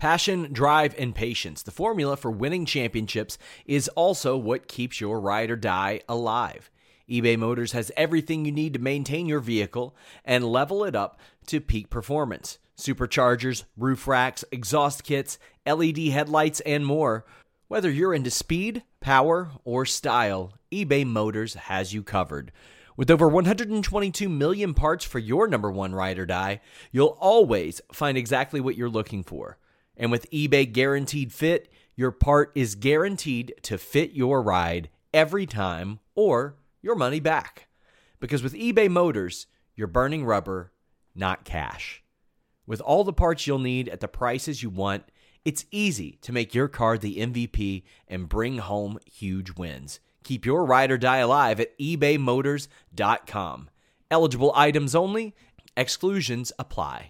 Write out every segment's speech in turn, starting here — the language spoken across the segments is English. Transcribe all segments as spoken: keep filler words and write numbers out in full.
Passion, drive, and patience. The formula for winning championships is also what keeps your ride or die alive. eBay Motors has everything you need to maintain your vehicle and level it up to peak performance. Superchargers, roof racks, exhaust kits, L E D headlights, and more. Whether you're into speed, power, or style, eBay Motors has you covered. With over one hundred twenty-two million parts for your number one ride or die, you'll always find exactly what you're looking for. And with eBay Guaranteed Fit, your part is guaranteed to fit your ride every time or your money back. Because with eBay Motors, you're burning rubber, not cash. With all the parts you'll need at the prices you want, it's easy to make your car the M V P and bring home huge wins. Keep your ride or die alive at ebay motors dot com. Eligible items only. Exclusions apply.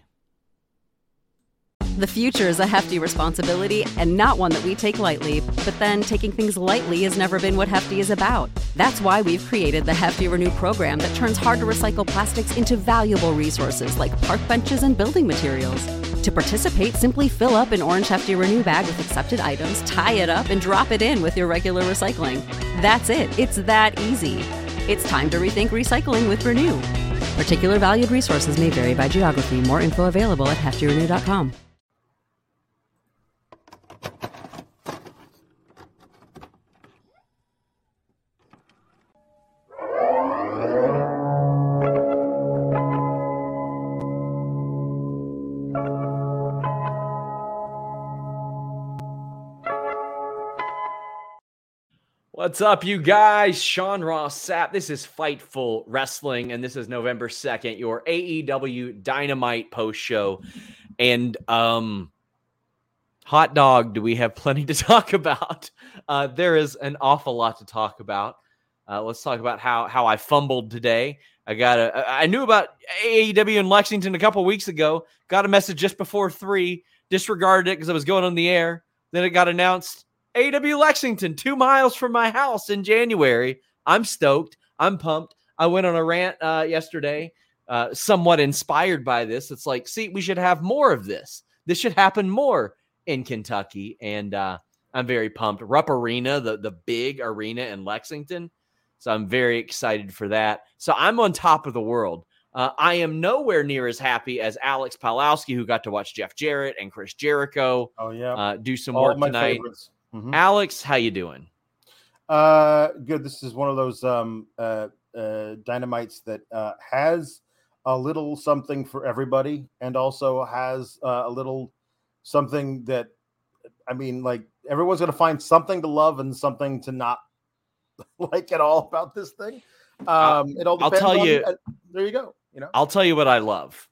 The future is a hefty responsibility and not one that we take lightly. But then taking things lightly has never been what Hefty is about. That's why we've created the Hefty Renew program that turns hard-to-recycle plastics into valuable resources like park benches and building materials. To participate, simply fill up an orange Hefty Renew bag with accepted items, tie it up, and drop it in with your regular recycling. That's it. It's that easy. It's time to rethink recycling with Renew. Particular valued resources may vary by geography. More info available at hefty renew dot com. What's up, you guys? Sean Ross Sapp. This is Fightful Wrestling, and this is November second, your A E W Dynamite post show. And um, hot dog, do we have plenty to talk about? Uh, there is an awful lot to talk about. Uh, let's talk about how how I fumbled today. I got a. I knew about A E W in Lexington a couple weeks ago. Got a message just before three. Disregarded it because I was going on the air. Then it got announced. A E W Lexington, two miles from my house in January. I'm stoked. I'm pumped. I went on a rant uh, yesterday, uh, somewhat inspired by this. It's like, see, we should have more of this. This should happen more in Kentucky. And uh, I'm very pumped. Rupp Arena, the, the big arena in Lexington. So I'm very excited for that. So I'm on top of the world. Uh, I am nowhere near as happy as Alex Palowski, who got to watch Jeff Jarrett and Chris Jericho oh, yeah. uh, do some All work my tonight. Favorites. Mm-hmm. Alex, how you doing? Uh, good. This is one of those um, uh, uh, dynamites that uh, has a little something for everybody, and also has uh, a little something that, I mean, like everyone's going to find something to love and something to not like at all about this thing. Um, it all I'll depends tell on, you. uh, there you go. You know, I'll tell you what I love.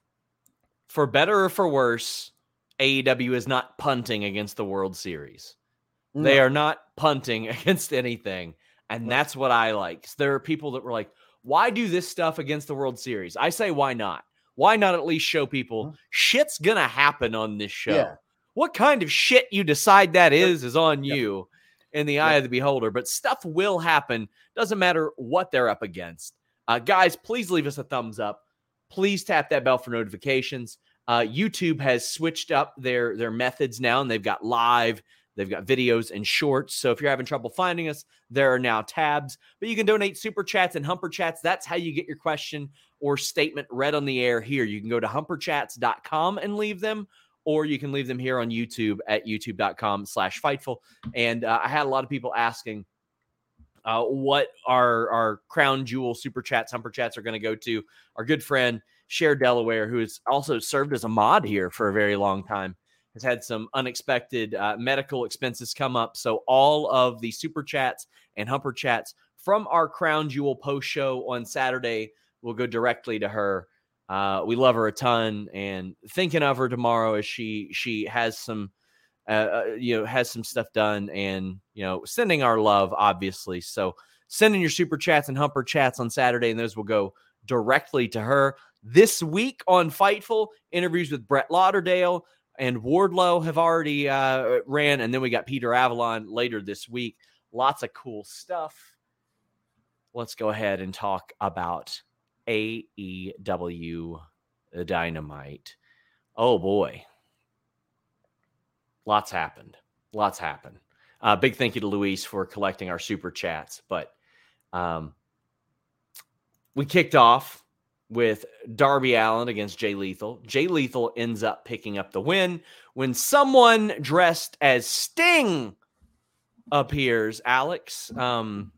For better or for worse, A E W is not punting against the World Series. No. They are not punting against anything. And no. That's what I like. There are people that were like, why do this stuff against the World Series? I say, why not? Why not at least show people mm-hmm. shit's going to happen on this show? Yeah. What kind of shit you decide that is, is on yep. you in the eye yep. of the beholder. But stuff will happen. Doesn't matter what they're up against. Uh, guys, please leave us a thumbs up. Please tap that bell for notifications. Uh, YouTube has switched up their, their methods now, and they've got live. They've got videos and shorts. So if you're having trouble finding us, there are now tabs. But you can donate super chats and humper chats. That's how you get your question or statement read on the air here. You can go to humper chats dot com and leave them, or you can leave them here on YouTube at youtube dot com slash fightful. And uh, I had a lot of people asking uh, what our, our crown jewel super chats, humper chats are going to go to. Our good friend, Cher Delaware, who has also served as a mod here for a very long time, has had some unexpected uh, medical expenses come up. So all of the super chats and humper chats from our Crown Jewel post show on Saturday will go directly to her. Uh, we love her a ton, and thinking of her tomorrow as she she has some uh, you know has some stuff done, and you know sending our love, obviously. So sending your super chats and humper chats on Saturday, and those will go directly to her. This week on Fightful, interviews with Brett Lauderdale and Wardlow have already uh, ran, and then we got Peter Avalon later this week. Lots of cool stuff. Let's go ahead and talk about A E W Dynamite. Oh, boy. lots happened. Lots happened. Uh, big thank you to Luis for collecting our super chats. But um, we kicked off with Darby Allin against Jay Lethal. Jay Lethal ends up picking up the win when someone dressed as Sting appears. Alex, um,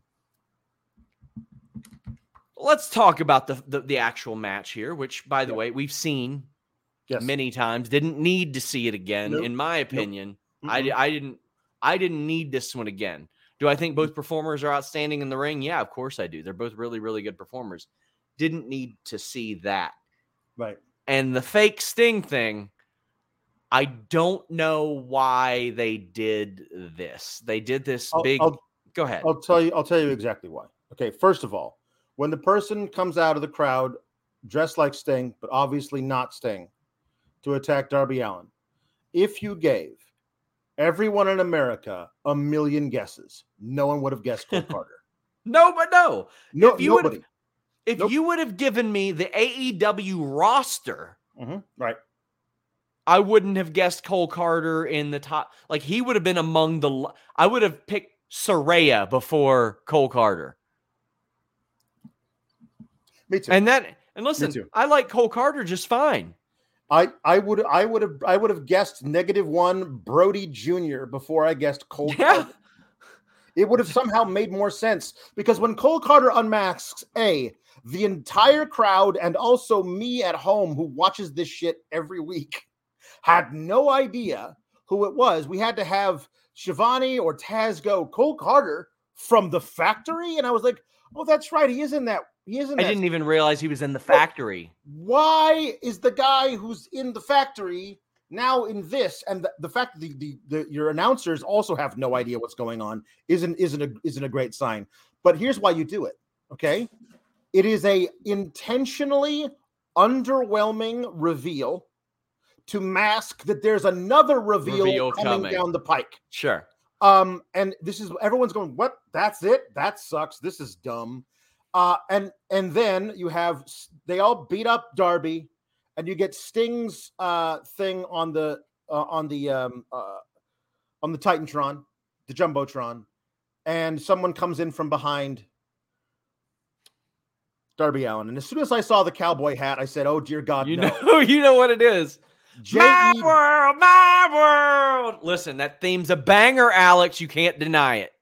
let's talk about the, the the actual match here, which, by the yeah. way, we've seen yes. many times. Didn't need to see it again, nope. in my opinion. Nope. I, I didn't. I didn't need this one again. Do I think both performers are outstanding in the ring? Yeah, of course I do. They're both really, really good performers. Didn't need to see that. Right. And the fake Sting thing, I don't know why they did this. They did this I'll, big. I'll, Go ahead. I'll tell you. I'll tell you exactly why. Okay. First of all, when the person comes out of the crowd dressed like Sting, but obviously not Sting, to attack Darby Allin, if you gave everyone in America a million guesses, no one would have guessed Cole Carter. No, but no. No, if you nobody. Would, if nope. you would have given me the A E W roster, mm-hmm. right, I wouldn't have guessed Cole Carter in the top. Like, he would have been among the. I would have picked Saraya before Cole Carter. Me too. And that, and listen, I like Cole Carter just fine. I, I would I would have I would have guessed negative one Brody Junior before I guessed Cole yeah. Carter. It would have somehow made more sense because when Cole Carter unmasks, A, the entire crowd and also me at home who watches this shit every week had no idea who it was. We had to have Shivani or Taz go, Cole Carter from the factory, and I was like, oh, that's right, he is in that. He is in I that. didn't even realize he was in the factory. Why is the guy who's in the factory now in this? And the, the fact that the, the, the your announcers also have no idea what's going on isn't isn't a isn't a great sign. But here's why you do it. Okay, it is a intentionally underwhelming reveal to mask that there's another reveal, reveal coming, coming down the pike. Sure. Um, and this is everyone's going, what? That's it? That sucks. This is dumb. Uh, and and then you have they all beat up Darby, and you get Sting's uh, thing on the uh, on the um, uh, on the Titantron, the Jumbotron, and someone comes in from behind Darby Allin. And as soon as I saw the cowboy hat, I said, "Oh dear God, you no!" know, you know what it is. J- my world, my world. Listen, that theme's a banger, Alex. You can't deny it.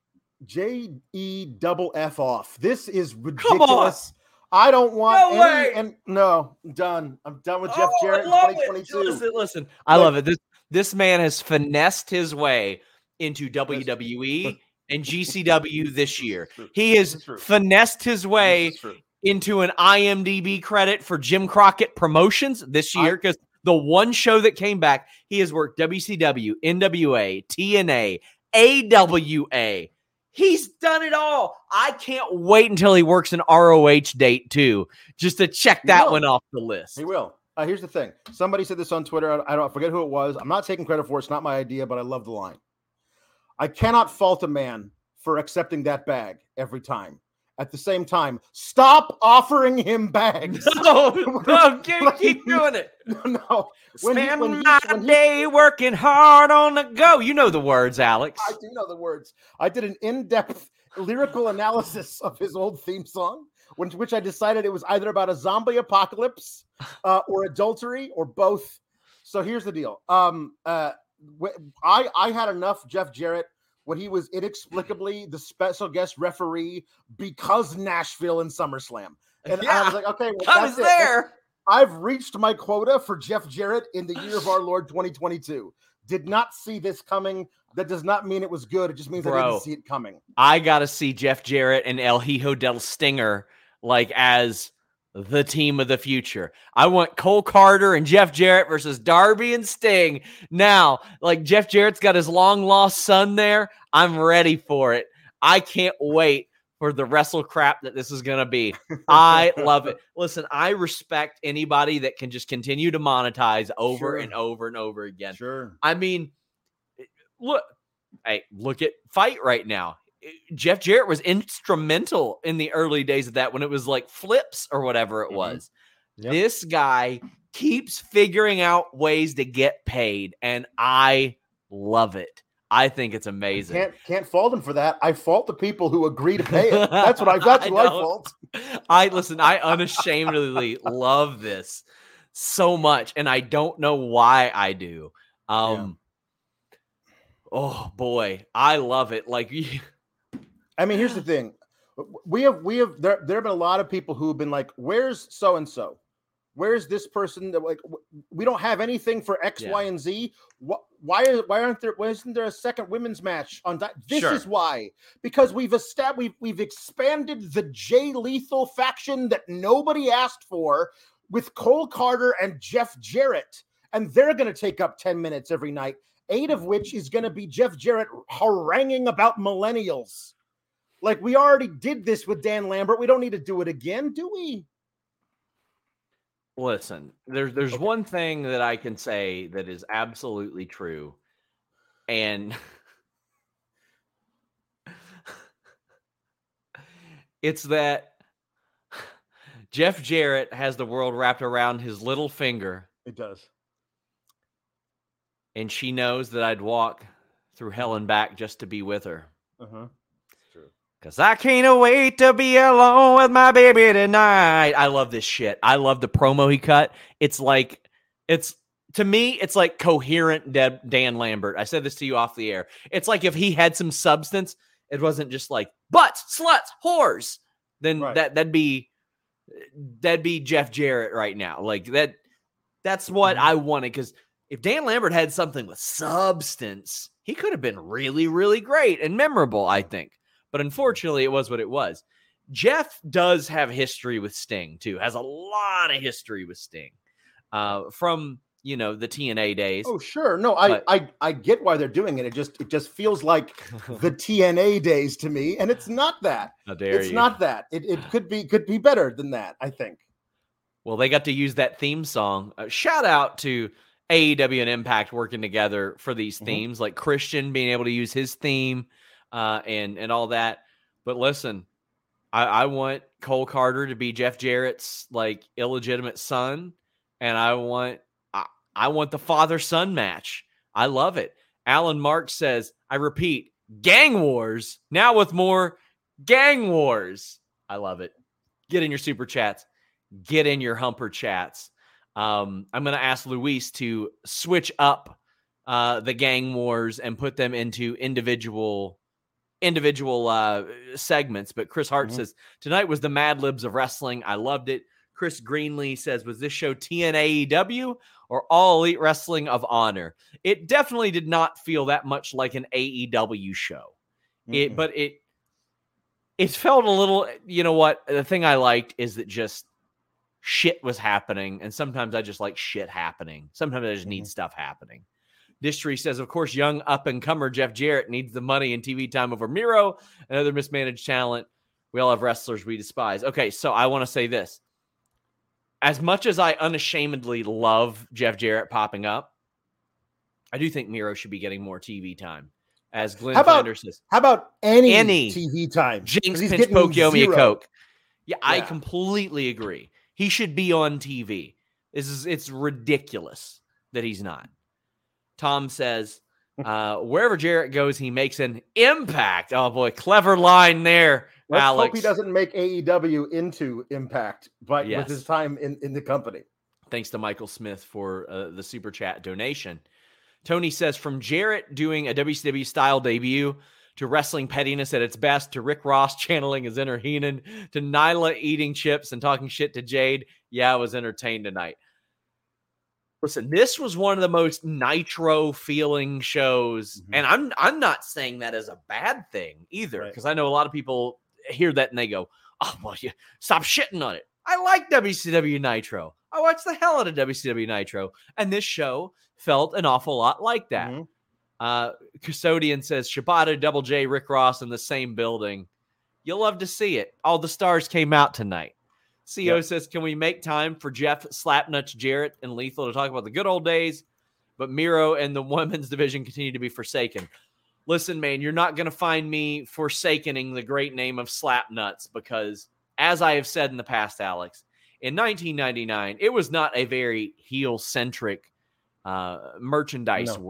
J E double F off. This is ridiculous. I don't want no any. Way. And no, I'm done. I'm done with Jeff oh, Jarrett in twenty twenty-two. Listen, listen. I like, love it. This this man has finessed his way into W W E and G C W this year. He has finessed his way into an I M D B credit for Jim Crockett Promotions this year because the one show that came back, he has worked W C W, N W A, T N A, A W A. He's done it all. I can't wait until he works an R O H date too, just to check that one off the list. He will. Uh, here's the thing. Somebody said this on Twitter. I, I don't I forget who it was. I'm not taking credit for it. It's not my idea, but I love the line. I cannot fault a man for accepting that bag every time. At the same time, stop offering him bags. No, no, keep, like, keep doing it. No, no. When Spend he, when he, my when he, day working hard on the go. You know the words, Alex. I do know the words. I did an in-depth lyrical analysis of his old theme song, when, which I decided it was either about a zombie apocalypse uh, or adultery or both. So here's the deal. Um, uh, I, I had enough Jeff Jarrett when he was inexplicably the special guest referee because Nashville and SummerSlam. And yeah, I was like, okay, well, I was that's there. It. I've reached my quota for Jeff Jarrett in the year of our Lord twenty twenty-two. Did not see this coming. That does not mean it was good. It just means Bro, I didn't see it coming. I got to see Jeff Jarrett and El Hijo del Stinger like as the team of the future. I want Cole Carter and Jeff Jarrett versus Darby and Sting. Now, like Jeff Jarrett's got his long lost son there. I'm ready for it. I can't wait for the wrestle crap that this is going to be. I love it. Listen, I respect anybody that can just continue to monetize over sure. and over and over again. Sure. I mean, look, hey, look at Fight right now. Jeff Jarrett was instrumental in the early days of that when it was like flips or whatever it was. Mm-hmm. Yep. This guy keeps figuring out ways to get paid, and I Love it. I think it's amazing. Can't can't fault him for that. I fault the people who agree to pay it. That's what I. That's what I, I fault. I listen. I unashamedly love this so much, and I don't know why I do. Um, yeah. Oh boy, I love it. Like, I mean, here's the thing: we have we have there. There have been a lot of people who have been like, "Where's so and so? Where's this person?" That like we don't have anything for X, yeah. Y, and Z. What? Why are why aren't there? Why isn't there a second women's match on that? This sure. is why, because we've established we've, we've expanded the Jay Lethal faction that nobody asked for with Cole Carter and Jeff Jarrett, and they're going to take up ten minutes every night, eight of which is going to be Jeff Jarrett haranguing about millennials. Like, we already did this with Dan Lambert. We don't need to do it again, do we? Listen, there's there's okay. one thing that I can say that is absolutely true, and it's that Jeff Jarrett has the world wrapped around his little finger. It does. And she knows that I'd walk through hell and back just to be with her. Uh-huh. Because I can't wait to be alone with my baby tonight. I love this shit. I love the promo he cut. It's like, it's, to me, it's like coherent Dan Lambert. I said this to you off the air. It's like if he had some substance, it wasn't just like butts, sluts, whores. Then right. that, that'd be, that'd be Jeff Jarrett right now. Like that, that's what mm-hmm. I wanted. Because if Dan Lambert had something with substance, he could have been really, really great and memorable, I think. But unfortunately, it was what it was. Jeff does have history with Sting, too. Has a lot of history with Sting uh, from, you know, the T N A days. Oh, sure. No, I, but, I I get why they're doing it. It just it just feels like the T N A days to me, and it's not that. How dare it's you. not that. It it could be could be better than that, I think. Well, they got to use that theme song. Uh, shout out to A E W and Impact working together for these mm-hmm. themes, like Christian being able to use his theme. Uh, and and all that, but listen, I, I want Cole Carter to be Jeff Jarrett's like illegitimate son, and I want I, I want the father-son match. I love it. Alan Marks says, I repeat, gang wars now with more gang wars. I love it. Get in your super chats. Get in your humper chats. Um, I'm going to ask Luis to switch up uh, the gang wars and put them into individual. individual uh, segments, but Chris Hart mm-hmm. says, tonight was the Mad Libs of wrestling. I loved it. Chris Greenlee says, was this show T N A E W or All Elite Wrestling of Honor? It definitely did not feel that much like an A E W show. Mm-hmm. It, but it, it felt a little, you know what? The thing I liked is that just shit was happening. And sometimes I just like shit happening. Sometimes I just mm-hmm. need stuff happening. Distry says, of course, young up-and-comer Jeff Jarrett needs the money and T V time over Miro and other mismanaged talent. We all have wrestlers we despise. Okay, so I want to say this. As much as I unashamedly love Jeff Jarrett popping up, I do think Miro should be getting more T V time. As Glenn how about, Flanders says. How about any, any T V time? Jinx, pinch, poke, Yomi, a Coke. Yeah, yeah, I completely agree. He should be on T V. This is It's ridiculous that he's not. Tom says, uh, wherever Jarrett goes, he makes an impact. Oh, boy. Clever line there, Let's Alex. hope he doesn't make A E W into Impact but yes. with his time in, in the company. Thanks to Michael Smith for uh, the super chat donation. Tony says, from Jarrett doing a W C W-style debut to wrestling pettiness at its best to Rick Ross channeling his inner Heenan to Nyla eating chips and talking shit to Jade, yeah, I was entertained tonight. Listen, this was one of the most Nitro feeling shows. Mm-hmm. And I'm I'm not saying that as a bad thing either, because right. I know a lot of people hear that and they go, oh, well, yeah, stop shitting on it. I like W C W Nitro. I watched the hell out of W C W Nitro. And this show felt an awful lot like that. Mm-hmm. Uh, Custodian says, Shibata, Double J, Rick Ross in the same building. You'll love to see it. All the stars came out tonight. C O yep. says, can we make time for Jeff Slapnuts Jarrett and Lethal to talk about the good old days? But Miro and the women's division continue to be forsaken. Listen, man, you're not going to find me forsakening the great name of Slapnuts because, as I have said in the past, Alex, in nineteen ninety-nine, it was not a very heel-centric uh, merchandise no. world.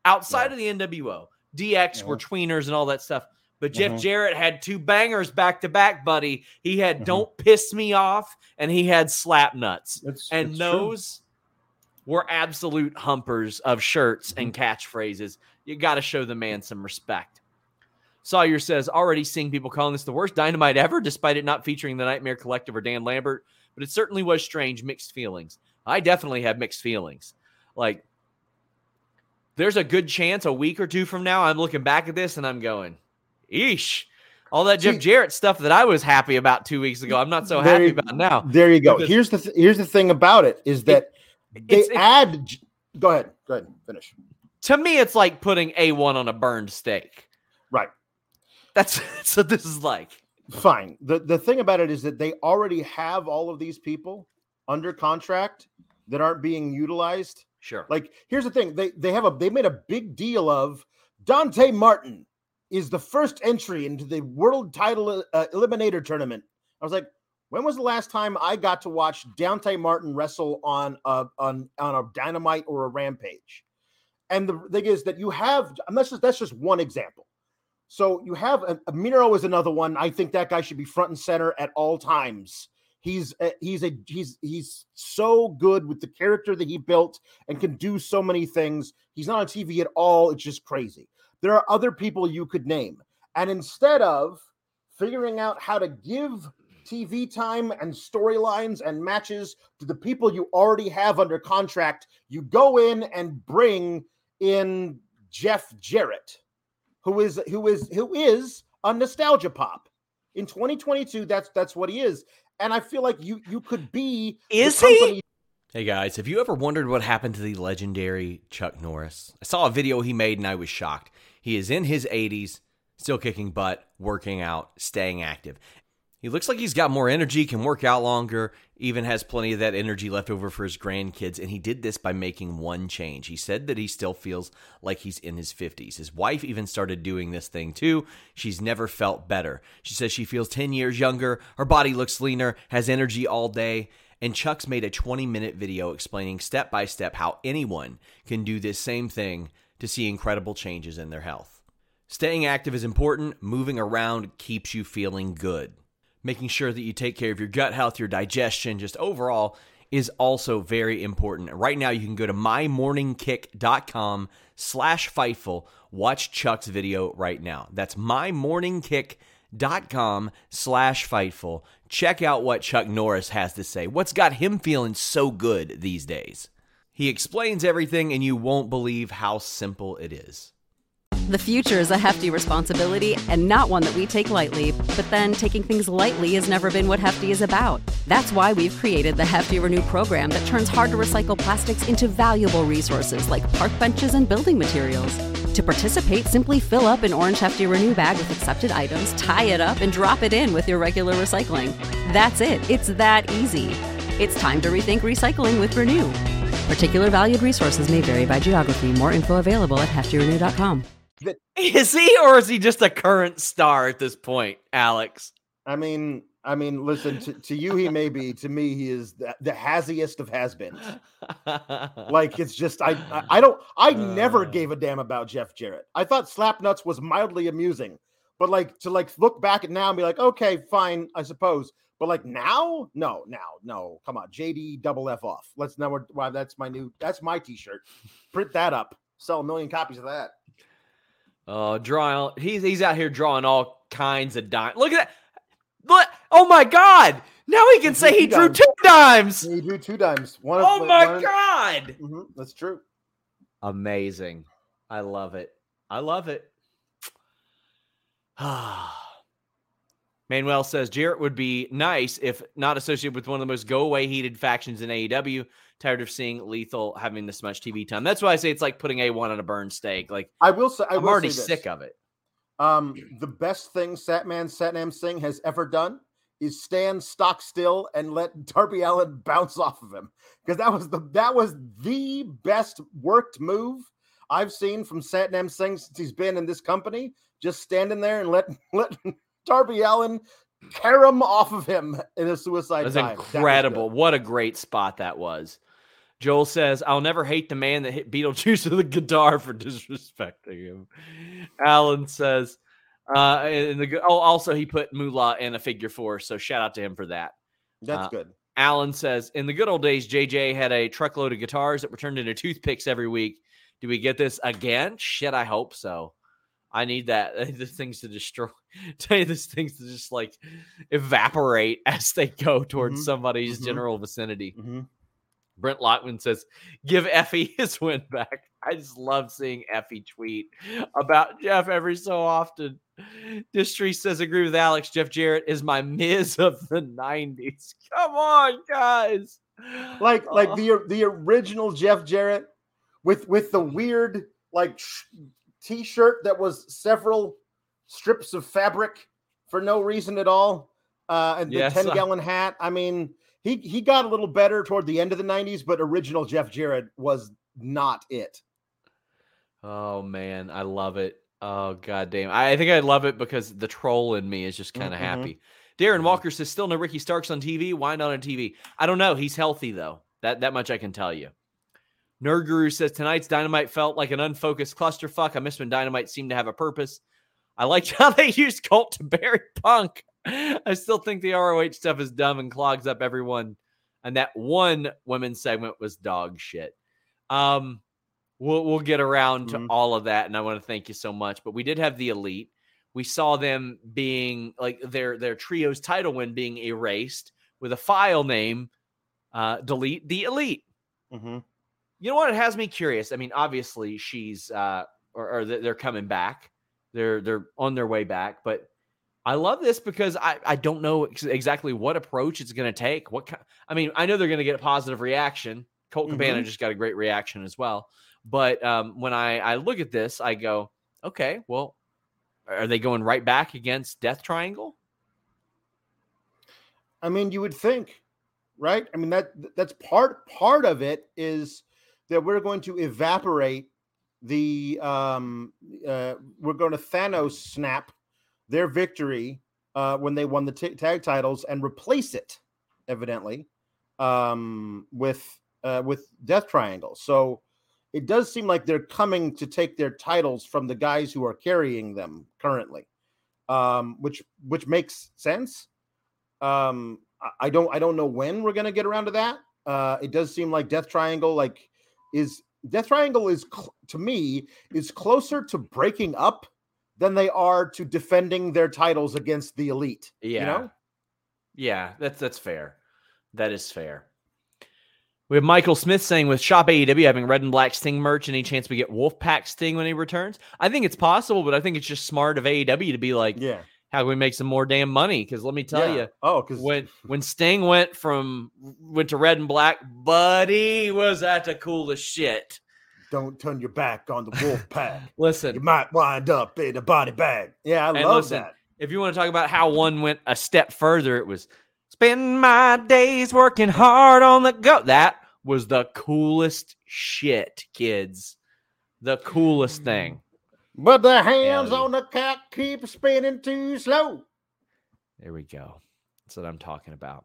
outside Yeah. of the N W O. D X Mhm. were tweeners and all that stuff. But Jeff Mhm. Jarrett had two bangers back to back, buddy. He had Mhm. Don't Piss Me Off, and he had Slap Nuts. It's, and it's those were absolute humpers of shirts Mhm. and catchphrases. You got to show the man some respect. Sawyer says, already seeing people calling this the worst Dynamite ever, despite it not featuring the Nightmare Collective or Dan Lambert. But it certainly was strange, mixed feelings. I definitely have mixed feelings. Like, there's a good chance a week or two from now, I'm looking back at this and I'm going, eesh. All that Jeff See, Jarrett stuff that I was happy about two weeks ago, I'm not so there happy you- about now. There you go. Because- Here's the th- here's the thing about it is that they it's- it- add. Go ahead. Go ahead. Finish. To me, it's like putting A one on a burned steak. Right. That's so this is like. Fine. The the thing about it is that they already have all of these people under contract that aren't being utilized. Sure. Like, here's the thing. They they have a they made a big deal of Dante Martin is the first entry into the world title uh, eliminator tournament. I was like, when was the last time I got to watch Dante Martin wrestle on a on, on a Dynamite or a Rampage? And the thing is that you have, and that's just that's just one example. So you have a, a Miro is another one. I think that guy should be front and center at all times. He's a, he's a he's he's so good with the character that he built and can do so many things. He's not on T V at all. It's just crazy. There are other people you could name, and instead of figuring out how to give T V time and storylines and matches to the people you already have under contract, you go in and bring in Jeff Jarrett, who is who is who is a nostalgia pop. In twenty twenty-two, that's that's what he is. And I feel like you you could be Is the company- he? Hey guys, have you ever wondered what happened to the legendary Chuck Norris? I saw a video he made and I was shocked. He is in his eighties, still kicking butt, working out, staying active. He looks like he's got more energy, can work out longer, even has plenty of that energy left over for his grandkids, and he did this by making one change. He said that he still feels like he's in his fifties. His wife even started doing this thing too. She's never felt better. She says she feels ten years younger, her body looks leaner, has energy all day, and Chuck's made a twenty-minute video explaining step by step how anyone can do this same thing to see incredible changes in their health. Staying active is important. Moving around keeps you feeling good. Making sure that you take care of your gut health, your digestion, just overall is also very important. Right now, you can go to mymorningkick.com slash Fightful. Watch Chuck's video right now. That's mymorningkick.com slash Fightful. Check out what Chuck Norris has to say. What's got him feeling so good these days? He explains everything, and you won't believe how simple it is. The future is a hefty responsibility and not one that we take lightly. But then taking things lightly has never been what Hefty is about. That's why we've created the Hefty Renew program that turns hard to recycle plastics into valuable resources like park benches and building materials. To participate, simply fill up an orange Hefty Renew bag with accepted items, tie it up, and drop it in with your regular recycling. That's it. It's that easy. It's time to rethink recycling with Renew. Particular valued resources may vary by geography. More info available at hefty renew dot com. Is he, or is he just a current star at this point, Alex? I mean, I mean, listen, to, to you he may be. To me, he is the, the hazziest of has-beens. Like, it's just, I, I, I don't, I never Uh. gave a damn about Jeff Jarrett. I thought Slapnuts was mildly amusing, but like to like look back at now and be like, okay, fine, I suppose. But like now, no, now, no, come on, J D double F off. Let's know what. Why that's my new, that's my T-shirt. Print that up, sell a million copies of that. Oh, drawing. He's he's out here drawing all kinds of dimes. Look at that. Look. Oh my God. Now he can He say drew he two drew dimes. two dimes. You do two dimes. One. Oh of, my one, God. Mm-hmm, that's true. Amazing. I love it. I love it. Manuel says Jarrett would be nice if not associated with one of the most go-away heated factions in A E W. Tired of seeing Lethal having this much T V time. That's why I say it's like putting A one on a burned steak. Like I will say, I I'm will already say this. sick of it. Um, the best thing Satman Satnam Singh has ever done is stand stock still and let Darby Allin bounce off of him, because that was the that was the best worked move I've seen from Satnam Singh since he's been in this company. Just standing there and let let Darby Allin tear him off of him in a suicide That's dive. That was incredible. good. What a great spot that was. Joel says, I'll never hate the man that hit Beetlejuice with a guitar for disrespecting him. Alan says, uh, and the, oh, also he put Moolah in a figure four, so shout out to him for that. That's uh, good. Alan says, in the good old days, J J had a truckload of guitars that were turned into toothpicks every week. Do we get this again? Shit, I hope so. I need that. The things to destroy. Tell you these things to just like evaporate as they go towards mm-hmm. somebody's mm-hmm. general vicinity. Mm-hmm. Brent Lockman says, give Effie his win back. I just love seeing Effie tweet about Jeff every so often. Distry says, agree with Alex. Jeff Jarrett is my Miz of the nineties. Come on, guys. Like, oh. like the the original Jeff Jarrett with with the weird like sh- t-shirt that was several strips of fabric for no reason at all. Uh, and the yes, ten gallon hat. I mean, He he got a little better toward the end of the nineties, but original Jeff Jarrett was not it. Oh, man. I love it. Oh, goddamn. I think I love it because the troll in me is just kind of mm-hmm. happy. Darren Walker says, still no Ricky Starks on T V. Why not on T V? I don't know. He's healthy, though. That, that much I can tell you. Nerd Guru says, tonight's Dynamite felt like an unfocused clusterfuck. I miss when Dynamite seemed to have a purpose. I liked how they used Colt to bury Punk. I still think the R O H stuff is dumb and clogs up everyone. And that one women's segment was dog shit. Um, we'll we'll get around to mm-hmm. all of that, and I want to thank you so much. But we did have the Elite. We saw them being like their their trio's title win being erased with a file name, uh, delete the Elite. Mm-hmm. You know what? It has me curious. I mean, obviously she's uh, or, or they're coming back. They're they're on their way back, but I love this because I, I don't know ex- exactly what approach it's going to take. What kind, I mean, I know they're going to get a positive reaction. Colt mm-hmm. Cabana just got a great reaction as well. But um, when I, I look at this, I go, okay, well, are they going right back against Death Triangle? I mean, you would think, right? I mean, that that's part part of it is that we're going to evaporate the um, uh, we're going to Thanos snap their victory uh, when they won the t- tag titles and replace it, evidently, um, with uh, with Death Triangle. So it does seem like they're coming to take their titles from the guys who are carrying them currently, um, which which makes sense. Um, I don't I don't know when we're gonna get around to that. Uh, it does seem like Death Triangle like is Death Triangle is cl- to me is closer to breaking up than they are to defending their titles against the Elite. Yeah. You know? Yeah, that's that's fair. That is fair. We have Michael Smith saying, with Shop A E W having red and black Sting merch, any chance we get Wolfpack Sting when he returns? I think it's possible, but I think it's just smart of A E W to be like, yeah, how can we make some more damn money? Because let me tell yeah. you, oh, because when when Sting went from went to red and black, buddy, was that the coolest shit. Don't turn your back on the Wolfpack. Listen, you might wind up in a body bag. Yeah, I and love listen, that. If you want to talk about how one went a step further, it was spend my days working hard on the go. That was the coolest shit, kids. The coolest thing. But the hands on the cock keep spinning too slow. There we go. That's what I'm talking about.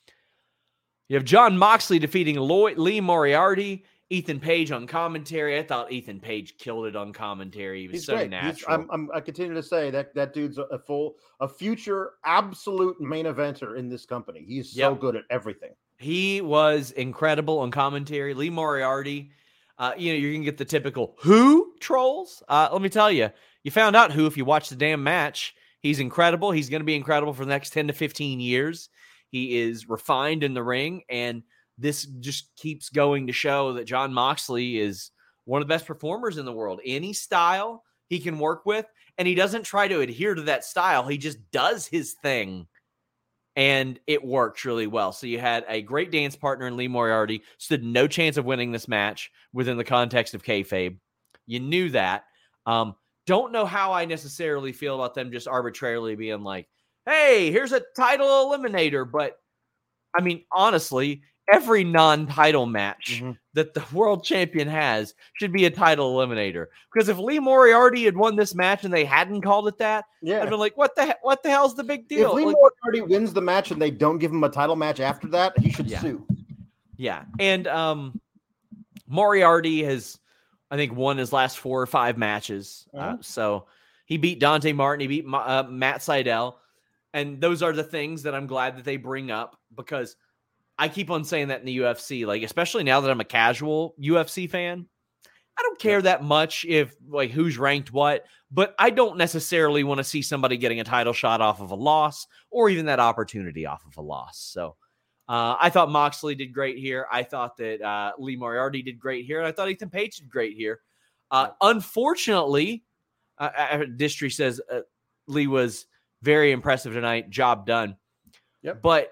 You have John Moxley defeating Lloyd, Lee Moriarty. Ethan Page on commentary. I thought Ethan Page killed it on commentary. He was He's so great. natural. He's, I'm, I'm, I continue to say that that dude's a, a full, a future absolute main eventer in this company. He's so yep. good at everything. He was incredible on commentary. Lee Moriarty, uh, you know, you're going to get the typical who trolls. Uh, let me tell you, you found out who if you watch the damn match. He's incredible. He's going to be incredible for the next ten to fifteen years. He is refined in the ring, and this just keeps going to show that John Moxley is one of the best performers in the world. Any style he can work with, and he doesn't try to adhere to that style. He just does his thing, and it works really well. So you had a great dance partner in Lee Moriarty, stood no chance of winning this match within the context of kayfabe. You knew that. Um, don't know how I necessarily feel about them just arbitrarily being like, hey, here's a title eliminator. But, I mean, honestly, every non-title match mm-hmm. that the world champion has should be a title eliminator. Because if Lee Moriarty had won this match and they hadn't called it that, yeah. I'd been like, what the what the hell's the big deal? If Lee like, Moriarty wins the match and they don't give him a title match after that, he should yeah. sue. Yeah. And um, Moriarty has, I think, won his last four or five matches. Uh, so he beat Dante Martin. He beat uh, Matt Sydal. And those are the things that I'm glad that they bring up, because I keep on saying that in the U F C, like, especially now that I'm a casual U F C fan, I don't care that much if, like, who's ranked what, but I don't necessarily want to see somebody getting a title shot off of a loss, or even that opportunity off of a loss. So uh, I thought Moxley did great here. I thought that uh, Lee Moriarty did great here. And I thought Ethan Page did great here. Uh, unfortunately, uh, Distry says uh, Lee was very impressive tonight. Job done. Yep. But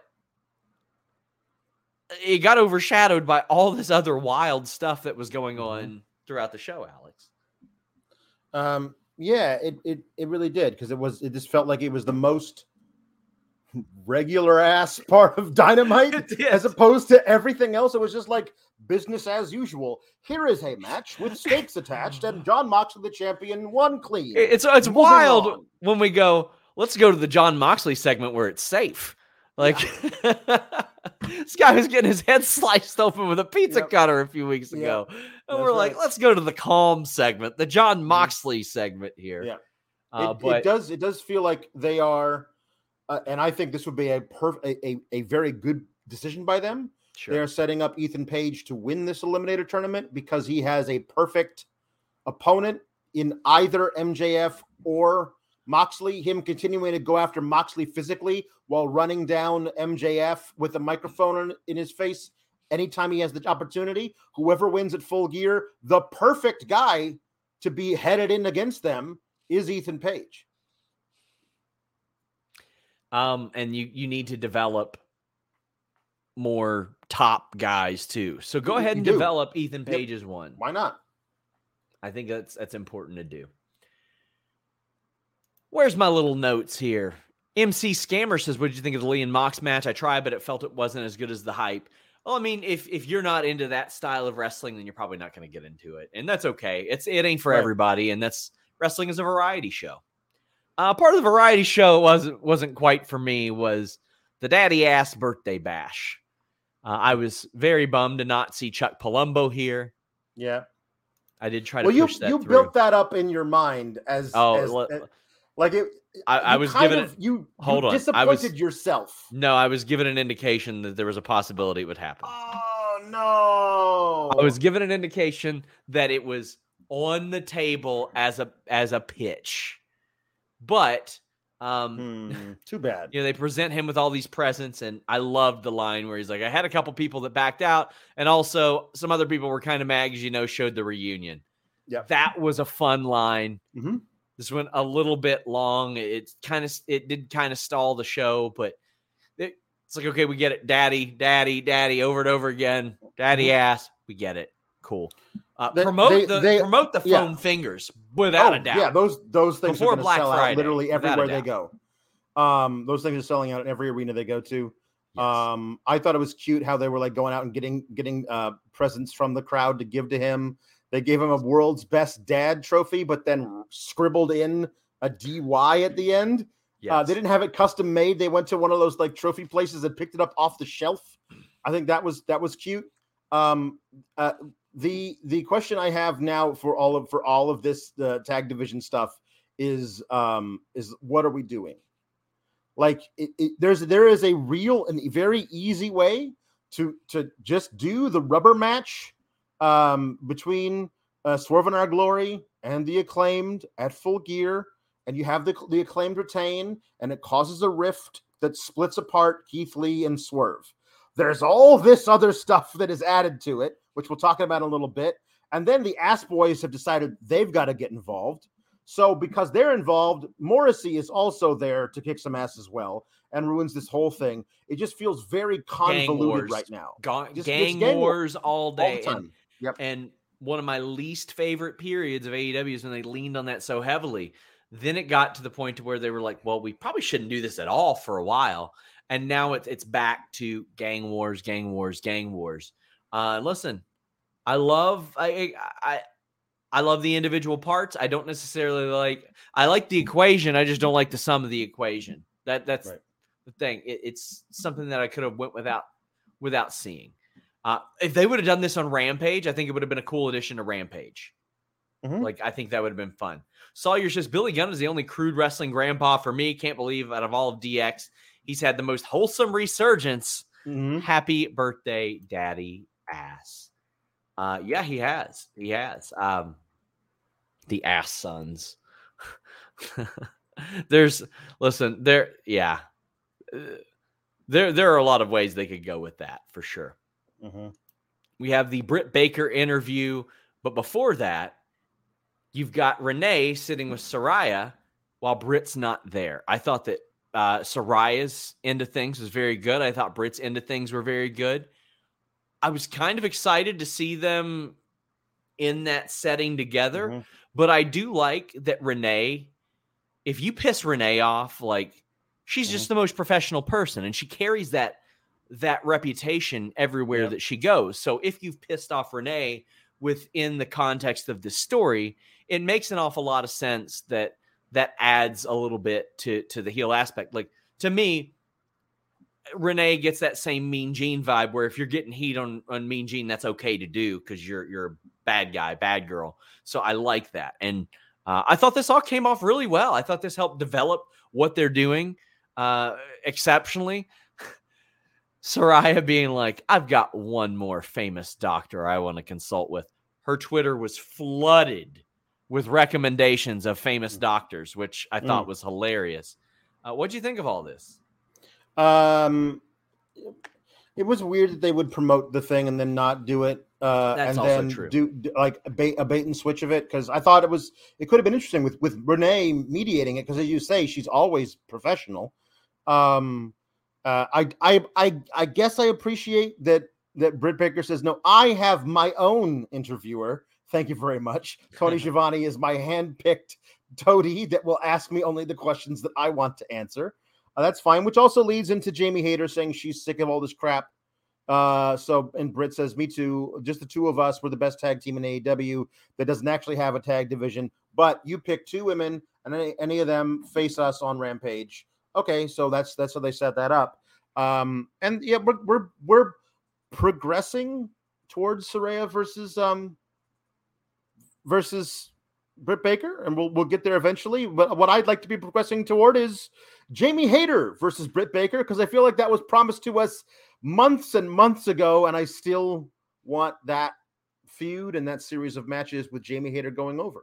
it got overshadowed by all this other wild stuff that was going on throughout the show, Alex. Um, yeah, it it it really did, because it was it just felt like it was the most regular ass part of Dynamite as opposed to everything else. It was just like business as usual. Here is a match with stakes attached, and Jon Moxley, the champion, won clean. It's it's Moving wild on. when we go, let's go to the Jon Moxley segment where it's safe. Like, yeah. This guy was getting his head sliced open with a pizza yep. cutter a few weeks ago. Yep. And That's we're right. like, let's go to the calm segment, the Jon Moxley segment here. Yeah. Uh, it, but it does it does feel like they are, uh, and I think this would be a, perf- a, a, a very good decision by them. Sure. They're setting up Ethan Page to win this Eliminator tournament because he has a perfect opponent in either M J F or Moxley, him continuing to go after Moxley physically while running down M J F with a microphone in his face anytime he has the opportunity. Whoever wins at Full Gear, the perfect guy to be headed in against them is Ethan Page. Um, and you you need to develop more top guys too. So go You- ahead you and do. develop Ethan Yep. Page's one. Why not? I think that's that's important to do. Where's my little notes here? M C Scammer says, what did you think of the Lee and Mox match? I tried, but it felt it wasn't as good as the hype. Well, I mean, if if you're not into that style of wrestling, then you're probably not going to get into it. And that's okay. It's It ain't for Right. everybody, and that's wrestling is a variety show. Uh, part of the variety show wasn't wasn't quite for me was the daddy ass birthday bash. Uh, I was very bummed to not see Chuck Palumbo here. Yeah. I did try to Well, you push that you through. built that up in your mind as, Oh, as, let- as- like it. I, I you was kind given of, it. you, hold you on. I disappointed was- yourself. No, I was given an indication that there was a possibility it would happen. Oh no! I was given an indication that it was on the table as a as a pitch, but um, Hmm, too bad. you know, they present him with all these presents, and I loved the line where he's like, "I had a couple people that backed out, and also some other people were kind of mad because you know showed the reunion." Yep. That was a fun line. Mm-hmm. This went a little bit long. It kind of it did kind of stall the show, but it, it's like, okay, we get it. Daddy, daddy, daddy, over and over again. Daddy ass, we get it. Cool. Uh, They- promote they- the they- promote the yeah. foam fingers without Oh, a doubt. yeah, those those things Before are going to Black sell Friday, out literally without a everywhere they doubt. go. Um, those things are selling out in every arena they go to. Yes. Um, I thought it was cute how they were like going out and getting getting uh, presents from the crowd to give to him. They gave him a world's best dad trophy, but then scribbled in a D Y at the end. Yes. Uh, they didn't have it custom made. They went to one of those like trophy places and picked it up off the shelf. I think that was that was cute. Um, uh, the the question I have now for all of for all of this the tag division stuff is um, is what are we doing? Like it, it, there's there is a real and very easy way to to just do the rubber match um, between uh, Swerve in Our Glory and the Acclaimed at Full Gear, and you have the the Acclaimed retain, and it causes a rift that splits apart Keith Lee and Swerve. There's all this other stuff that is added to it, which we'll talk about in a little bit, and then the Ass Boys have decided they've got to get involved. So because they're involved, Morrissey is also there to kick some ass as well and ruins this whole thing. It just feels very convoluted wars. right now. Ga- Just- gang, it's gang wars all All day. the time. And, Yep. and one of my least favorite periods of A E W is when they leaned on that so heavily. Then it got to the point to where they were like, well, we probably shouldn't do this at all for a while. And now it's it's back to gang wars, gang wars, gang wars. Uh, listen, I love I I I love the individual parts. I don't necessarily like I like the equation. I just don't like the sum of the equation. That that's Right. the thing. It, it's something that I could have went without without seeing. Uh, if they would have done this on Rampage, I think it would have been a cool addition to Rampage. Mm-hmm. Like, I think that would have been fun. Sawyer says, Billy Gunn is the only crude wrestling grandpa for me. Can't believe out of all of D X, he's had the most wholesome resurgence. Mm-hmm. Happy birthday, daddy ass. Uh, yeah, he has. He has. Um, the ass sons. There's, listen, there, yeah. There, there are a lot of ways they could go with that, for sure. Mm-hmm. We have the Britt Baker interview, but before that, you've got Renee sitting with Saraya while Britt's not there. I thought that uh, Saraya's end of things was very good. I thought Britt's end of things were very good. I was kind of excited to see them in that setting together, mm-hmm. but I do like that Renee, if you piss Renee off, like, she's just mm-hmm. the most professional person, and she carries that that reputation everywhere yep. that she goes. So if you've pissed off Renee within the context of this story, it makes an awful lot of sense that that adds a little bit to, to the heel aspect. Like, to me, Renee gets that same Mean Gene vibe where if you're getting heat on, on Mean Gene, that's okay to do because you're you're a bad guy, bad girl. So I like that. And uh, I thought this all came off really well. I thought this helped develop what they're doing uh, exceptionally. Saraya being like, I've got one more famous doctor I want to consult with. Her Twitter was flooded with recommendations of famous doctors, which I thought mm. was hilarious. Uh, what'd you think of all this? Um, it was weird that they would promote the thing and then not do it. Uh, That's and also then true. do, do like a bait, a bait and switch of it. Cause I thought it was, it could have been interesting with, with Renee mediating it. Cause as you say, she's always professional. Um, Uh, I, I, I, I guess I appreciate that that Britt Baker says, no, I have my own interviewer. Thank you very much. Tony Schiavone is my hand-picked toady that will ask me only the questions that I want to answer. Uh, that's fine, which also leads into Jamie Hayter saying she's sick of all this crap. Uh, so, and Britt says, me too. Just the two of us. We're the best tag team in A E W that doesn't actually have a tag division. But you pick two women, and any, any of them face us on Rampage. Okay, so that's that's how they set that up. Um, and yeah, we're we're we're progressing towards Saraya versus um versus Britt Baker, and we'll we'll get there eventually. But what I'd like to be progressing toward is Jamie Hayter versus Britt Baker, because I feel like that was promised to us months and months ago, and I still want that feud and that series of matches with Jamie Hayter going over.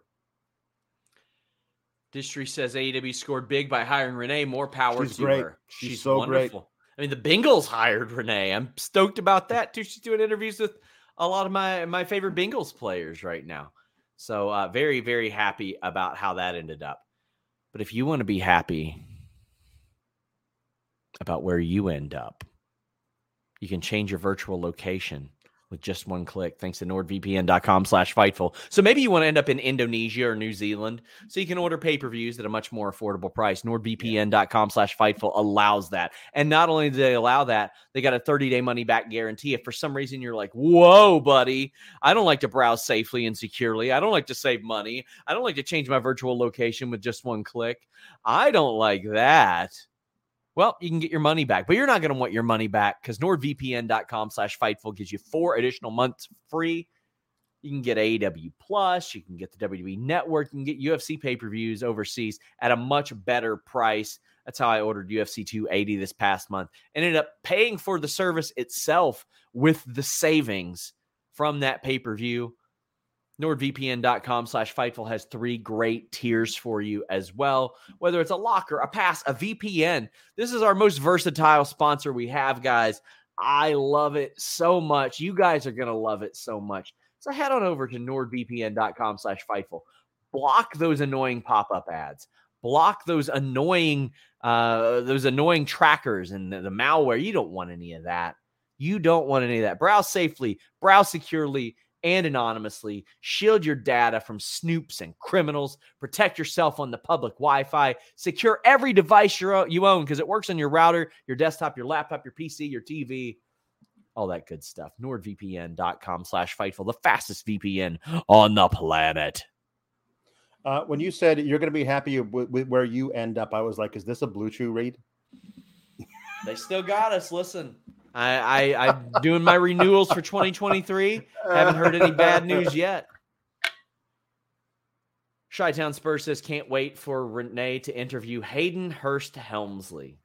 Distry says A E W scored big by hiring Renee. More power She's to great. her. She's, She's so wonderful. great. I mean, the Bengals hired Renee. I'm stoked about that too. She's doing interviews with a lot of my, my favorite Bengals players right now. So uh, very, very happy about how that ended up. But if you want to be happy about where you end up, you can change your virtual location with just one click, thanks to nordvpn.com slash Fightful. So maybe you want to end up in Indonesia or New Zealand, so you can order pay-per-views at a much more affordable price. nordvpn.com slash Fightful allows that. And not only do they allow that, they got a thirty-day money-back guarantee. If for some reason you're like, whoa, buddy, I don't like to browse safely and securely. I don't like to save money. I don't like to change my virtual location with just one click. I don't like that. Well, you can get your money back, but you're not going to want your money back because nordvpn.com slash Fightful gives you four additional months free. You can get A E W Plus, you can get the W W E Network, you can get U F C pay-per-views overseas at a much better price. That's how I ordered U F C two eighty this past month. Ended up paying for the service itself with the savings from that pay-per-view. NordVPN.com slash Fightful has three great tiers for you as well. Whether it's a locker, a pass, a V P N. This is our most versatile sponsor we have, guys. I love it so much. You guys are going to love it so much. So head on over to NordVPN.com slash Fightful. Block those annoying pop-up ads. Block those annoying, uh, those annoying trackers and the, the malware. You don't want any of that. You don't want any of that. Browse safely, browse securely, and anonymously. Shield your data from snoops and criminals. Protect yourself on the public Wi-Fi. Secure every device you're, you own because it works on your router, your desktop, your laptop, your P C, your T V, all that good stuff. NordVPN.com slash Fightful, the fastest V P N on the planet. Uh, when you said you're going to be happy with, with where you end up, I was like, is this a Blue Chew read? They still got us. Listen, I, I I'm doing my renewals for twenty twenty-three. Haven't heard any bad news yet. Chi-Town Spurs says can't wait for Renee to interview Hayden Hurst Helmsley.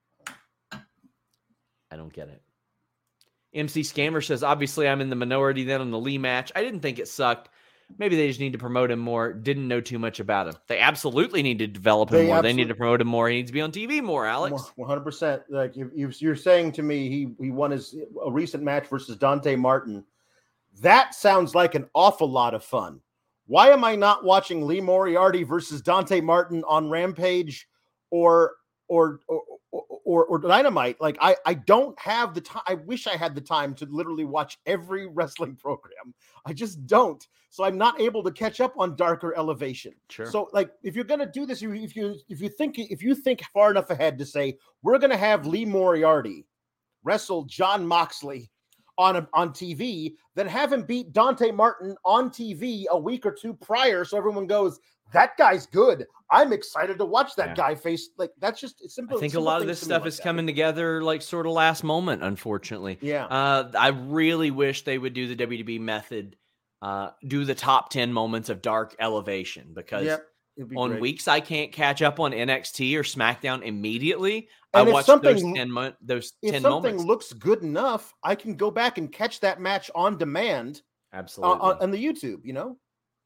I don't get it. M C Scammer says, obviously I'm in the minority then on the Lee match. I didn't think it sucked. Maybe they just need to promote him more. Didn't know too much about him. They absolutely need to develop him They more. absolutely- They need to promote him more. He needs to be on T V more, Alex. one hundred percent. Like if, if you're saying to me, he he won his a recent match versus Dante Martin. That sounds like an awful lot of fun. Why am I not watching Lee Moriarty versus Dante Martin on Rampage or or or or, or Dynamite? Like I I don't have the time. I wish I had the time to literally watch every wrestling program. I just don't. So I'm not able to catch up on Darker Elevation. Sure. So like if you're gonna do this, if you if you think if you think far enough ahead to say we're gonna have Lee Moriarty wrestle John Moxley on a, on T V, then have him beat Dante Martin on T V a week or two prior, so everyone goes, that guy's good. I'm excited to watch that Yeah. guy face. Like that's just it's simple. I think a simple lot of things this to me stuff like is that. coming together like sort of last moment, unfortunately. Yeah. Uh, I really wish they would do the W W E method, uh, do the top ten moments of Dark Elevation, because Yep. It'd be on great. weeks I can't catch up on N X T or SmackDown immediately, And I if watch something- those ten mo- those If ten something moments. looks good enough, I can go back and catch that match on demand uh, Absolutely. on, on the YouTube. You know.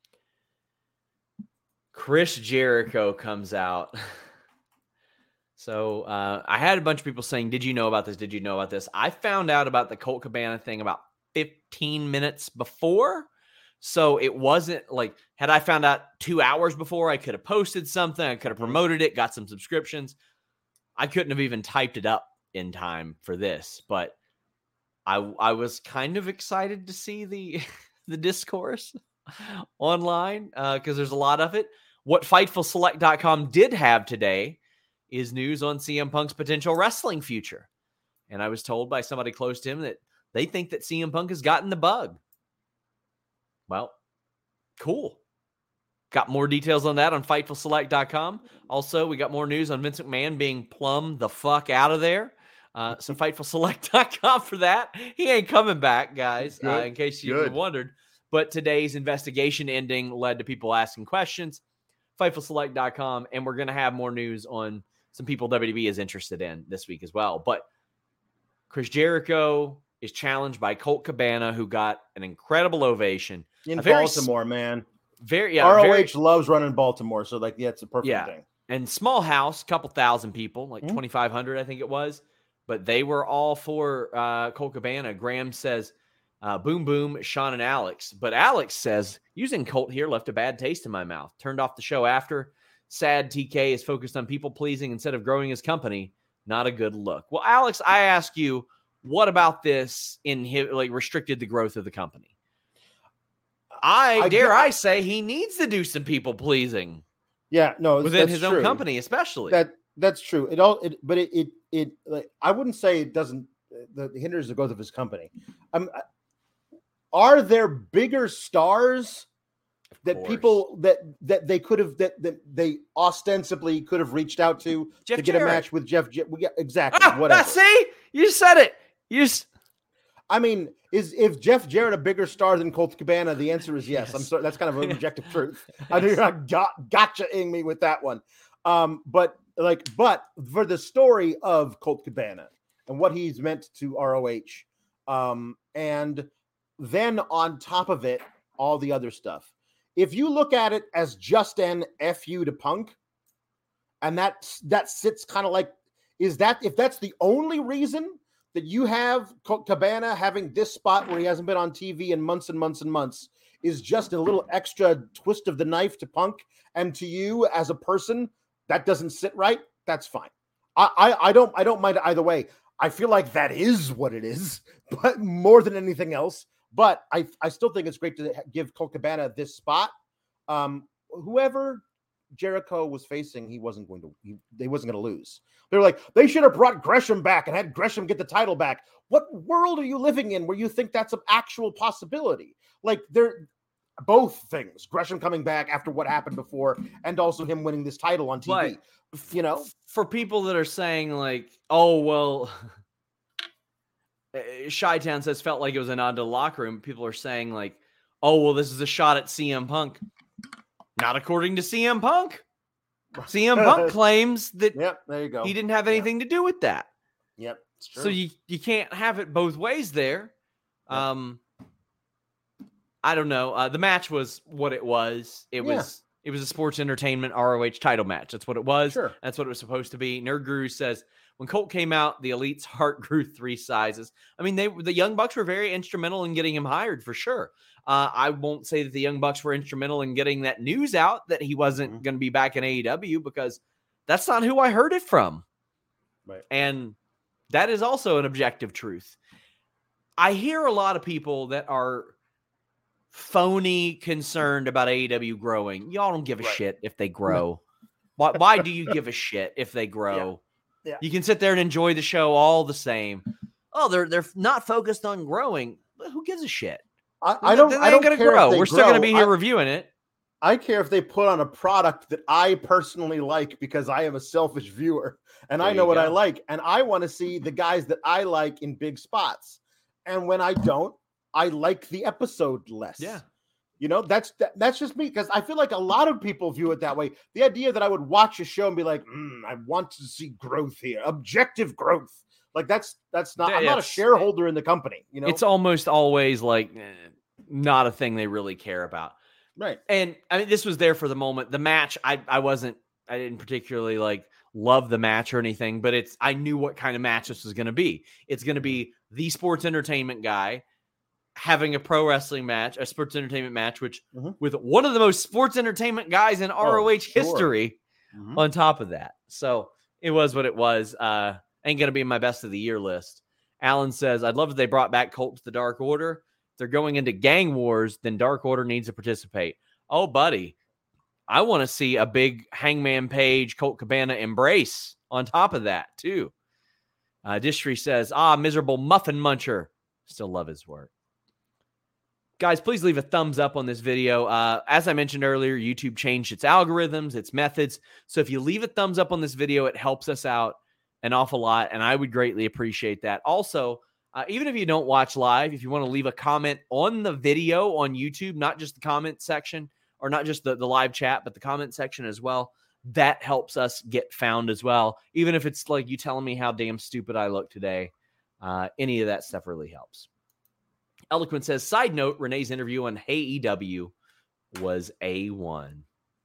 Chris Jericho comes out. So uh, I had a bunch of people saying, did you know about this? Did you know about this? I found out about the Colt Cabana thing about fifteen minutes before. So it wasn't like, had I found out two hours before, I could have posted something. I could have promoted it, got some subscriptions. I couldn't have even typed it up in time for this, but I I was kind of excited to see the the discourse online because uh, there's a lot of it. What Fightful Select dot com did have today is news on C M Punk's potential wrestling future. And I was told by somebody close to him that they think that C M Punk has gotten the bug. Well, cool. Got more details on that on Fightful Select dot com. Also, we got more news on Vince McMahon being plumb the fuck out of there. Uh, so Fightful Select dot com for that. He ain't coming back, guys, uh, in case you Good. wondered. But today's investigation ending led to people asking questions. Fightful Select dot com. And we're going to have more news on some people W W E is interested in this week as well. But Chris Jericho is challenged by Colt Cabana, who got an incredible ovation. In A very s- Baltimore, man. Very, yeah, R O very, H loves running Baltimore, so like, yeah, it's a perfect Yeah. thing. and small house, couple thousand people, like Mhm. twenty-five hundred, I think it was. But they were all for uh, Colt Cabana. Graham says, uh, boom, boom, Sean and Alex. But Alex says, using Colt here left a bad taste in my mouth. Turned off the show after. Sad T K is focused on people pleasing instead of growing his company. Not a good look. Well, Alex, I ask you, what about this in his, like restricted the growth of the company? I, I dare get- I say he needs to do some people pleasing Yeah, no, within that's his true. own company, especially. That that's true. It all, it, but it, it, it like I wouldn't say it doesn't that hinders the growth of his company. Um, are there bigger stars that course. people that that they could have that that they ostensibly could have reached out to Jeff to get Jarrett. a match with Jeff? Je- yeah, exactly. Ah, whatever. see, you said it. You s- I mean, is if Jeff Jarrett a bigger star than Colt Cabana? The answer is yes. I'm Yes. sorry, that's kind of an objective truth. I know you're not got, gotcha-ing me with that one. Um, but like, but for the story of Colt Cabana and what he's meant to R O H, um, and then on top of it, all the other stuff. If you look at it as just an F U to Punk, and that that sits kind of like, is that if that's the only reason that you have Colt Cabana having this spot where he hasn't been on T V in months and months and months is just a little extra twist of the knife to Punk, and to you as a person that doesn't sit right, that's fine. I, I I don't I don't mind either way. I feel like that is what it is, but more than anything else. But I I still think it's great to give Colt Cabana this spot. Um, whoever Jericho was facing, he wasn't going to. He, they wasn't going to lose. They're like, they should have brought Gresham back and had Gresham get the title back. What world are you living in where you think that's an actual possibility? Like, they're both things. Gresham coming back after what happened before, and also him winning this title on T V. But You know, for people that are saying like, oh well, uh, Chi-Town says felt like it was a nod to the locker room. People are saying like, oh, well, this is a shot at C M Punk. Not according to C M Punk. C M Punk claims that yep, there you go. He didn't have anything yep. to do with that. Yep, it's true. So you, you can't have it both ways there. Yep. Um, I don't know. Uh, the match was what it was. It yeah. was it was a sports entertainment R O H title match. That's what it was. Sure. That's what it was supposed to be. Nerd Guru says when Colt came out, the Elite's heart grew three sizes. I mean, they the Young Bucks were very instrumental in getting him hired for sure. Uh, I won't say that the Young Bucks were instrumental in getting that news out that he wasn't mm-hmm. going to be back in A E W because that's not who I heard it from. Right. And that is also an objective truth. I hear a lot of people that are phony concerned about A E W growing. Y'all don't give a right. shit if they grow. No. Why, why do you give a shit if they grow? Yeah. Yeah. You can sit there and enjoy the show all the same. Oh, they're they're not focused on growing. But who gives a shit? I, I don't. They're I don't gonna care grow. If they We're grow. still going to be here I, reviewing it. I care if they put on a product that I personally like because I am a selfish viewer and there I know what go. I like, and I want to see the guys that I like in big spots. And when I don't, I like the episode less. Yeah. You know, that's that, that's just me because I feel like a lot of people view it that way. The idea that I would watch a show and be like, mm, I want to see growth here, objective growth. Like that's that's not. Yeah, I'm not a shareholder in the company. You know, it's almost always like eh, not a thing they really care about. Right. And I mean, this was there for the moment. The match, I I wasn't, I didn't particularly like love the match or anything, but it's I knew what kind of match this was going to be. It's going to be the sports entertainment guy having a pro wrestling match, a sports entertainment match, which mm-hmm. with one of the most sports entertainment guys in R O H oh, sure. history mm-hmm. on top of that. So it was what it was. Uh, ain't going to be in my best of the year list. Alan says, I'd love if they brought back Colt to the Dark Order. If they're going into gang wars, then Dark Order needs to participate. Oh, buddy. I want to see a big Hangman Page, Colt Cabana embrace on top of that, too. Uh, Distry says, ah, miserable muffin muncher. Still love his work. Guys, please leave a thumbs up on this video. Uh, as I mentioned earlier, YouTube changed its algorithms, its methods. So if you leave a thumbs up on this video, it helps us out an awful lot, and I would greatly appreciate that. Also, uh, even if you don't watch live, if you want to leave a comment on the video on YouTube, not just the comment section, or not just the, the live chat, but the comment section as well, that helps us get found as well. Even if it's like you telling me how damn stupid I look today, uh, any of that stuff really helps. Eloquent says, side note, Renee's interview on Hey E W was A one.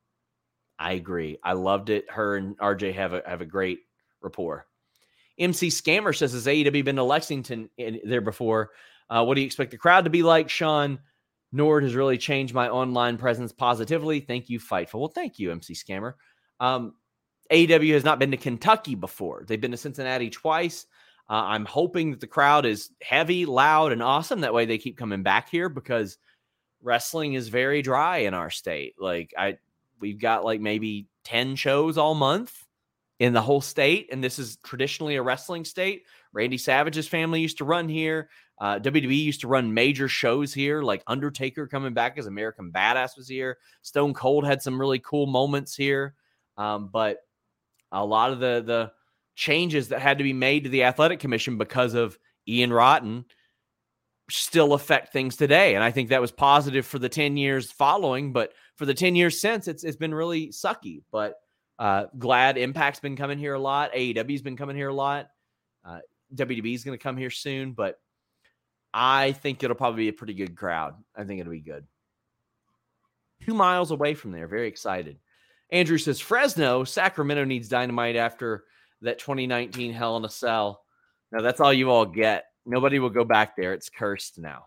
I agree. I loved it. Her and R J have a, have a great rapport. M C Scammer says, has A E W been to Lexington in, there before? Uh, what do you expect the crowd to be like, Sean? Nord has really changed my online presence positively. Thank you, Fightful. Well, thank you, M C Scammer. Um, A E W has not been to Kentucky before. They've been to Cincinnati twice. Uh, I'm hoping that the crowd is heavy, loud, and awesome. That way they keep coming back here because wrestling is very dry in our state. Like I, we've got like maybe ten shows all month in the whole state. And this is traditionally a wrestling state. Randy Savage's family used to run here. Uh, W W E used to run major shows here, like Undertaker coming back as American Badass was here. Stone Cold had some really cool moments here. Um, but a lot of the, the changes that had to be made to the Athletic Commission because of Ian Rotten still affect things today. And I think that was positive for the ten years following, but for the ten years since, it's it's been really sucky. But uh, glad Impact's been coming here a lot. A E W's been coming here a lot. Uh, W W E's going to come here soon, but I think it'll probably be a pretty good crowd. I think it'll be good. Two miles away from there. Very excited. Andrew says, Fresno, Sacramento needs Dynamite after that twenty nineteen Hell in a Cell. Now, that's all you all get. Nobody will go back there. It's cursed now.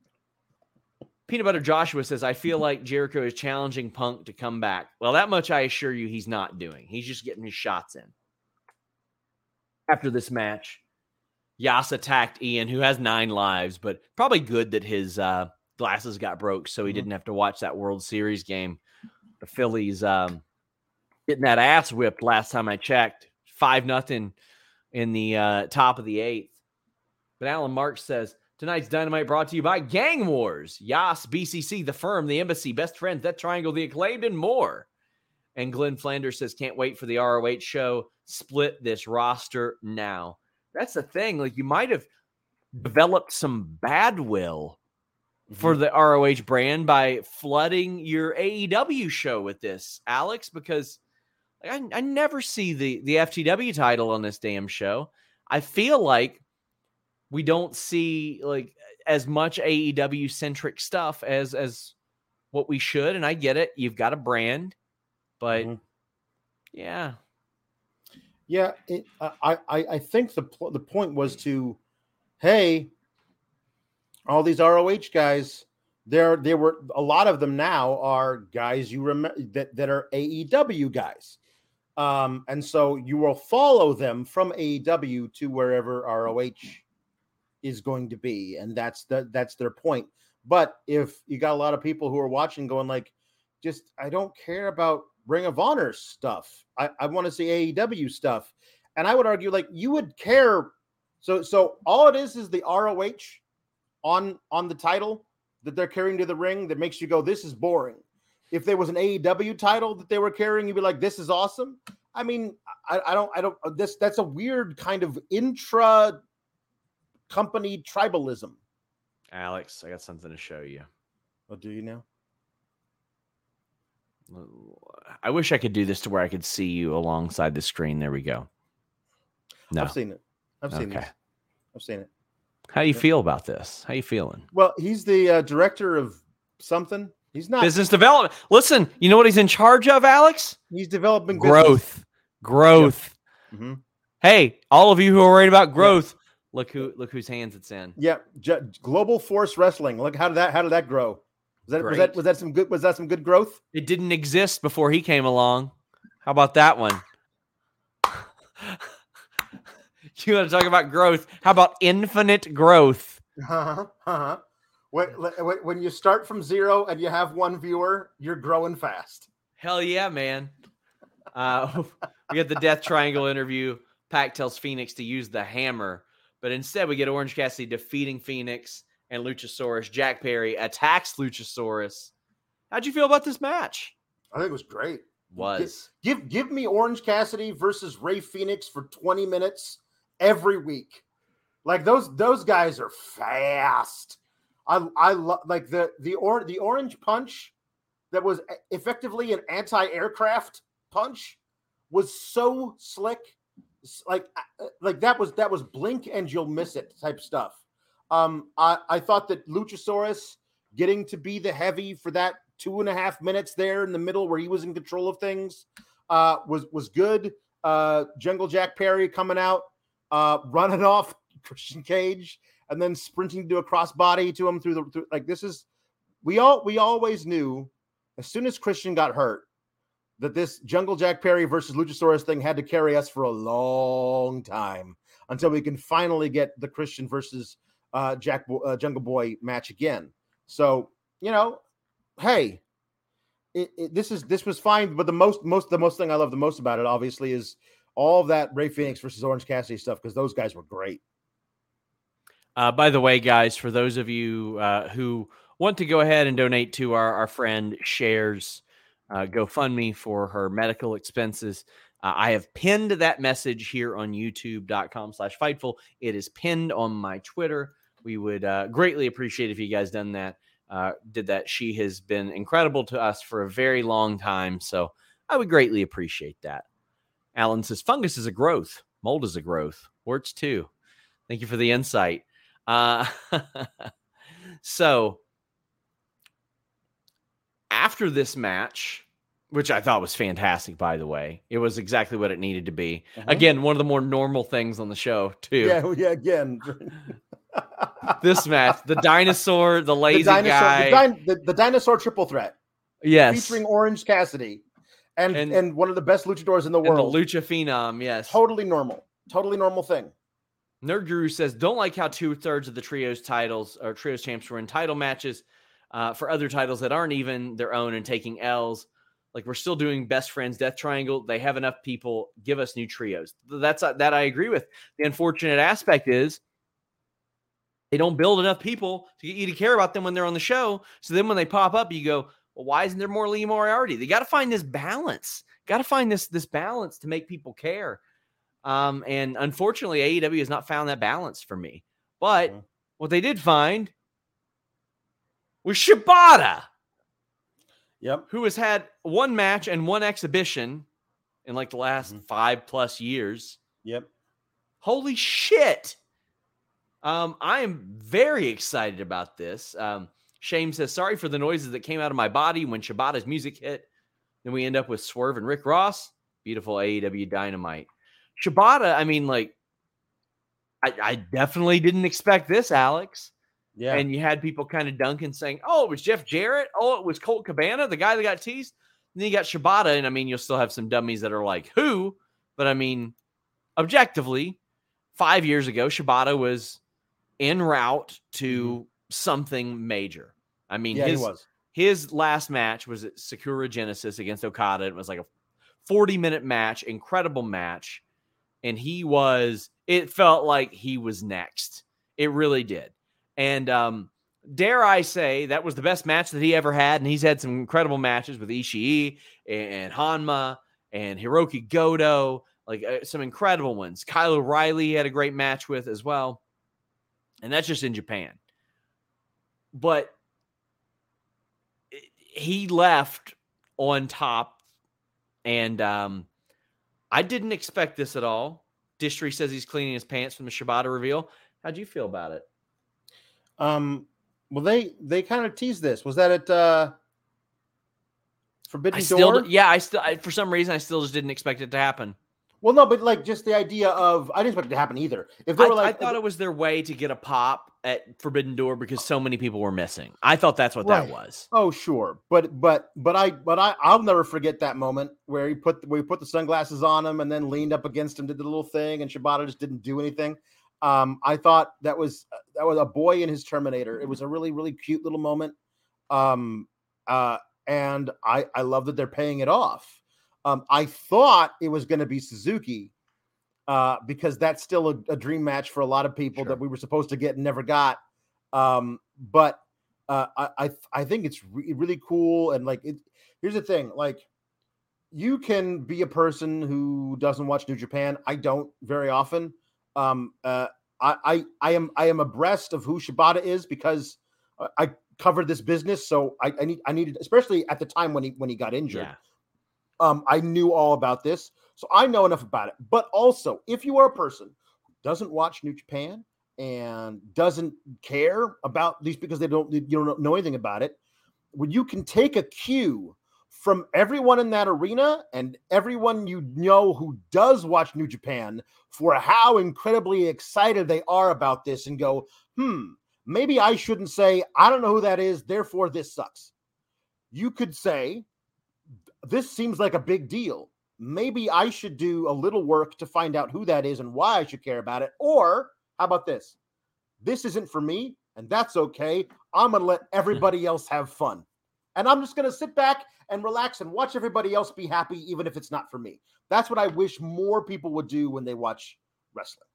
Peanut Butter Joshua says, I feel like Jericho is challenging Punk to come back. Well, that much I assure you he's not doing. He's just getting his shots in. After this match, Yas attacked Ian, who has nine lives, but probably good that his uh, glasses got broke so he mm-hmm. didn't have to watch that World Series game. The Phillies um, getting that ass whipped last time I checked. five nothing in the uh, top of the eighth. But Alan Marks says, tonight's Dynamite brought to you by Gang Wars. Yas, B C C, The Firm, The Embassy, Best Friends, That Triangle, The Acclaimed, and more. And Glenn Flanders says, can't wait for the R O H show. Split this roster now. That's the thing. Like, you might have developed some bad will Mm-hmm. for the R O H brand by flooding your A E W show with this, Alex, because I, I never see the, the F T W title on this damn show. I feel like we don't see like as much A E W centric stuff as, as what we should. And I get it. You've got a brand, but mm-hmm. yeah. Yeah. It, I, I, I think the, the point was to, hey, all these R O H guys, there, there were a lot of them now are guys you remember that, that are A E W guys. Um, and so you will follow them from A E W to wherever R O H is going to be. And that's the, that's their point. But if you got a lot of people who are watching going like, just, I don't care about Ring of Honor stuff. I, I want to see A E W stuff. And I would argue like you would care. So, so all it is, is the R O H on, on the title that they're carrying to the ring that makes you go, this is boring. If there was an A E W title that they were carrying, you'd be like, this is awesome. I mean, I, I don't, I don't, this, that's a weird kind of intra company tribalism. Alex, I got something to show you. Oh, do you now? I wish I could do this to where I could see you alongside the screen. There we go. No. I've seen it. I've seen okay. it. I've seen it. How do you feel about this? How you feeling? Well, he's the uh, director of something. He's not business development. Listen, you know what he's in charge of, Alex? He's developing growth. Business. Growth. Yep. Mm-hmm. Hey, all of you who are worried about growth, yep. look who look whose hands it's in. Yeah, J- Global Force Wrestling. Look how did that how did that grow? Was that, was that was that some good was that some good growth? It didn't exist before he came along. How about that one? You want to talk about growth? How about infinite growth? Uh-huh, uh-huh. When, when you start from zero and you have one viewer, you're growing fast. Hell yeah, man. Uh, we get the Death Triangle interview. Pac tells Phoenix to use the hammer, but instead we get Orange Cassidy defeating Phoenix and Luchasaurus. Jack Perry attacks Luchasaurus. How'd you feel about this match? I think it was great. Was. Give, give, give me Orange Cassidy versus Rey Fenix for twenty minutes every week. Like those those guys are fast. I I love like the the or the orange punch that was effectively an anti-aircraft punch was so slick. Like like that was that was blink and you'll miss it type stuff. Um, I I thought that Luchasaurus getting to be the heavy for that two and a half minutes there in the middle where he was in control of things uh, was was good. Uh, Jungle Jack Perry coming out, uh, running off Christian Cage, and then sprinting to do a crossbody to him through the through, like this is we all we always knew as soon as Christian got hurt that this Jungle Jack Perry versus Luchasaurus thing had to carry us for a long time until we can finally get the Christian versus uh, Jack uh, Jungle Boy match again. So you know, hey, it, it, this is this was fine, but the most most the most thing I love the most about it obviously is all of that Rey Fenix versus Orange Cassidy stuff because those guys were great. Uh, by the way, guys, for those of you uh, who want to go ahead and donate to our, our friend Cher's uh, GoFundMe for her medical expenses, uh, I have pinned that message here on youtube.com slash Fightful. It is pinned on my Twitter. We would uh, greatly appreciate if you guys done that. Uh, did that. She has been incredible to us for a very long time, so I would greatly appreciate that. Alan says, fungus is a growth. Mold is a growth. Warts too. Thank you for the insight. Uh, so after this match, which I thought was fantastic, by the way, it was exactly what it needed to be. Uh-huh. Again, one of the more normal things on the show too. Yeah, yeah. Again, this match, the dinosaur, the lazy the dinosaur, guy, the, din- the, the dinosaur triple threat. Yes, featuring Orange Cassidy and, and and one of the best luchadors in the world, the Lucha Phenom. Yes, totally normal, totally normal thing. Nerd Guru says, don't like how two thirds of the trios titles or trios champs were in title matches uh, for other titles that aren't even their own and taking L's. Like we're still doing best friends, Death Triangle. They have enough people. Give us new trios. That's uh, that I agree with. The unfortunate aspect is they don't build enough people to get you to care about them when they're on the show. So then when they pop up, you go, well, why isn't there more Lee Moriarty? They got to find this balance. Got to find this, this balance to make people care. Um, and unfortunately, A E W has not found that balance for me. But Mhm. what they did find was Shibata, Yep. who has had one match and one exhibition in like the last Mhm. five plus years. Yep. Holy shit. Um, I am very excited about this. Um, Shame says, sorry for the noises that came out of my body when Shibata's music hit. Then we end up with Swerve and Rick Ross. Beautiful A E W Dynamite. Shibata, I mean, like, I, I definitely didn't expect this, Alex. Yeah. And you had people kind of dunking saying, oh, it was Jeff Jarrett. Oh, it was Colt Cabana, the guy that got teased. And then you got Shibata. And I mean, you'll still have some dummies that are like, who? But I mean, objectively, five years ago, Shibata was en route to mm-hmm. something major. I mean, yeah, his, he was. his last match was at Sakura Genesis against Okada. It was like a forty minute match, incredible match. And he was, it felt like he was next. It really did. And um, dare I say, that was the best match that he ever had. And he's had some incredible matches with Ishii and Hanma and Hiroki Goto, like uh, some incredible ones. Kyle O'Reilly had a great match with as well. And that's just in Japan. But he left on top. And um, I didn't expect this at all. Distry says he's cleaning his pants from the Shibata reveal. How'd you feel about it? Um, well, they they kind of teased this. Was that at uh, Forbidden I still, Door? Yeah, I still, I, for some reason, I still just didn't expect it to happen. Well, no, but like just the idea of, I didn't expect it to happen either. If they I, were like, I thought it was their way to get a pop at Forbidden Door because so many people were missing. I thought that's what right. that was. Oh, sure, but but but I but I I'll never forget that moment where he put where he put the sunglasses on him and then leaned up against him, did the little thing, and Shibata just didn't do anything. Um, I thought that was that was a boy in his Terminator. It was a really really cute little moment, um, uh, and I I love that they're paying it off. Um, I thought it was going to be Suzuki. Uh, because that's still a, a dream match for a lot of people sure. that we were supposed to get and never got. Um, but uh, I, I I think it's re- really cool. And like, it, here's the thing, like you can be a person who doesn't watch New Japan. I don't very often. Um, uh, I, I, I am, I am abreast of who Shibata is because I covered this business. So I, I need, I needed, especially at the time when he, when he got injured, yeah. um, I knew all about this. So I know enough about it. But also, if you are a person who doesn't watch New Japan and doesn't care about these because they don't you don't know anything about it, when you can take a cue from everyone in that arena and everyone you know who does watch New Japan for how incredibly excited they are about this and go, hmm, maybe I shouldn't say, I don't know who that is, therefore this sucks. You could say, this seems like a big deal. Maybe I should do a little work to find out who that is and why I should care about it. Or how about this? This isn't for me, and that's okay. I'm going to let everybody else have fun. And I'm just going to sit back and relax and watch everybody else be happy, even if it's not for me. That's what I wish more people would do when they watch wrestling.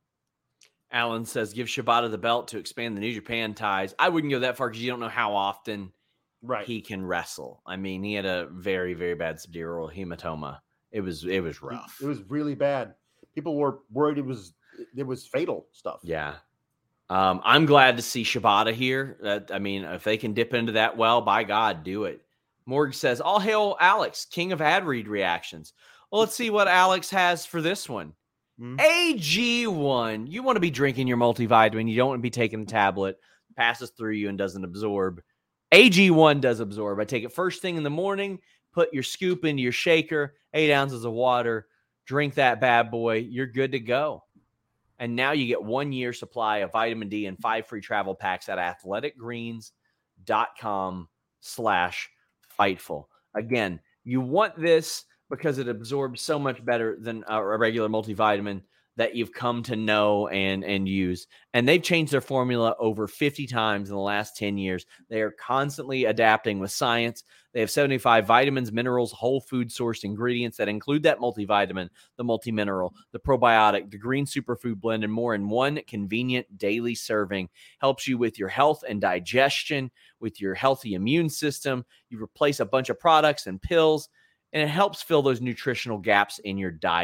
Alan says, give Shibata the belt to expand the New Japan ties. I wouldn't go that far because you don't know how often right. he can wrestle. I mean, he had a very, very bad subdural hematoma. It was it was rough. It was really bad. People were worried it was it was fatal stuff. Yeah. Um, I'm glad to see Shibata here. That I mean, if they can dip into that well, by God, do it. Morg says, all hail Alex, king of ad read reactions. Well, let's see what Alex has for this one. Mm-hmm. A G one. You want to be drinking your multivitamin. You don't want to be taking the tablet. Passes through you and doesn't absorb. A G one does absorb. I take it first thing in the morning. Put your scoop into your shaker, eight ounces of water, drink that bad boy. You're good to go. And now you get one year supply of vitamin D and five free travel packs at athleticgreens.com slash Fightful. Again, you want this because it absorbs so much better than a regular multivitamin that you've come to know and, and use. And they've changed their formula over fifty times in the last ten years. They are constantly adapting with science. They have seventy-five vitamins, minerals, whole food sourced ingredients that include that multivitamin, the multi-mineral, the probiotic, the green superfood blend, and more in one convenient daily serving. Helps you with your health and digestion, with your healthy immune system. You replace a bunch of products and pills, and it helps fill those nutritional gaps in your diet.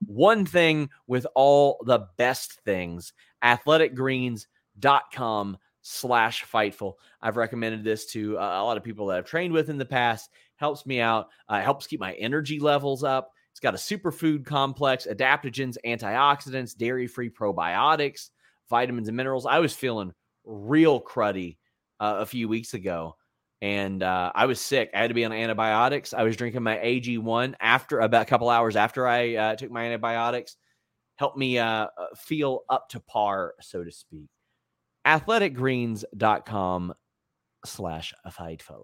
one thing with all the best things. athletic greens dot com slash Fightful. I've recommended this to uh, a lot of people that I've trained with in the past. Helps me out. Uh, helps keep my energy levels up. It's got a superfood complex, adaptogens, antioxidants, dairy-free probiotics, vitamins and minerals. I was feeling real cruddy uh, a few weeks ago, and uh, I was sick. I had to be on antibiotics. I was drinking my A G one after about a couple hours after I uh, took my antibiotics. Helped me uh, feel up to par, so to speak. athletic greens dot com slash Fightful.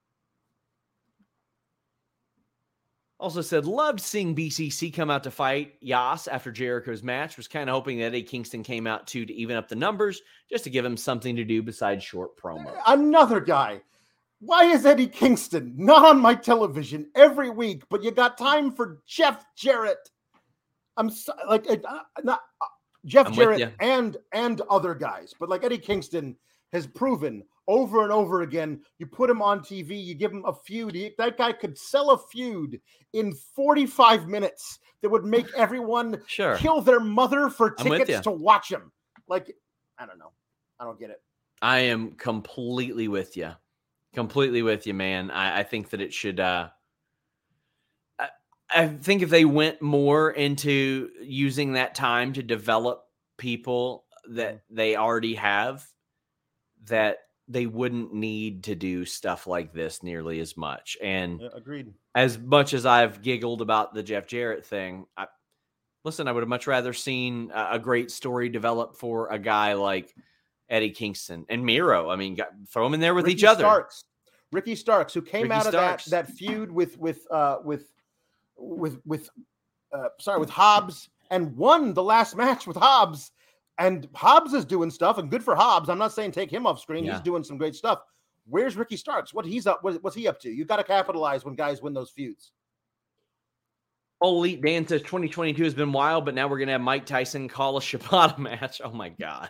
Also said, loved seeing B C C come out to fight Yas after Jericho's match. Was kind of hoping that Eddie Kingston came out too to even up the numbers, just to give him something to do besides short promo. Another guy. Why is Eddie Kingston not on my television every week, but you got time for Jeff Jarrett? I'm so, like, uh, not uh, Jeff I'm Jarrett and and other guys, but like Eddie Kingston has proven over and over again. You put him on T V, you give him a feud. He, that guy could sell a feud in forty-five minutes that would make everyone sure. kill their mother for tickets to watch him. Like, I don't know. I don't get it. I am completely with you. Completely with you, man. I, I think that it should. Uh, I, I think if they went more into using that time to develop people that they already have, that they wouldn't need to do stuff like this nearly as much. And yeah, agreed. As much as I've giggled about the Jeff Jarrett thing, I, listen, I would have much rather seen a, a great story develop for a guy like Eddie Kingston and Miro. I mean, got, throw them in there with Ricky each other. Starks. Ricky Starks, who came Ricky out of Starks. that, that feud with with uh, with with with uh, sorry with Hobbs and won the last match with Hobbs. And Hobbs is doing stuff, and good for Hobbs. I'm not saying take him off screen. Yeah. He's doing some great stuff. Where's Ricky Starks? What he's up? What, what's he up to? You got to capitalize when guys win those feuds. Elite Dan says twenty twenty-two has been wild, but now we're gonna have Mike Tyson call a Shibata match. Oh my god.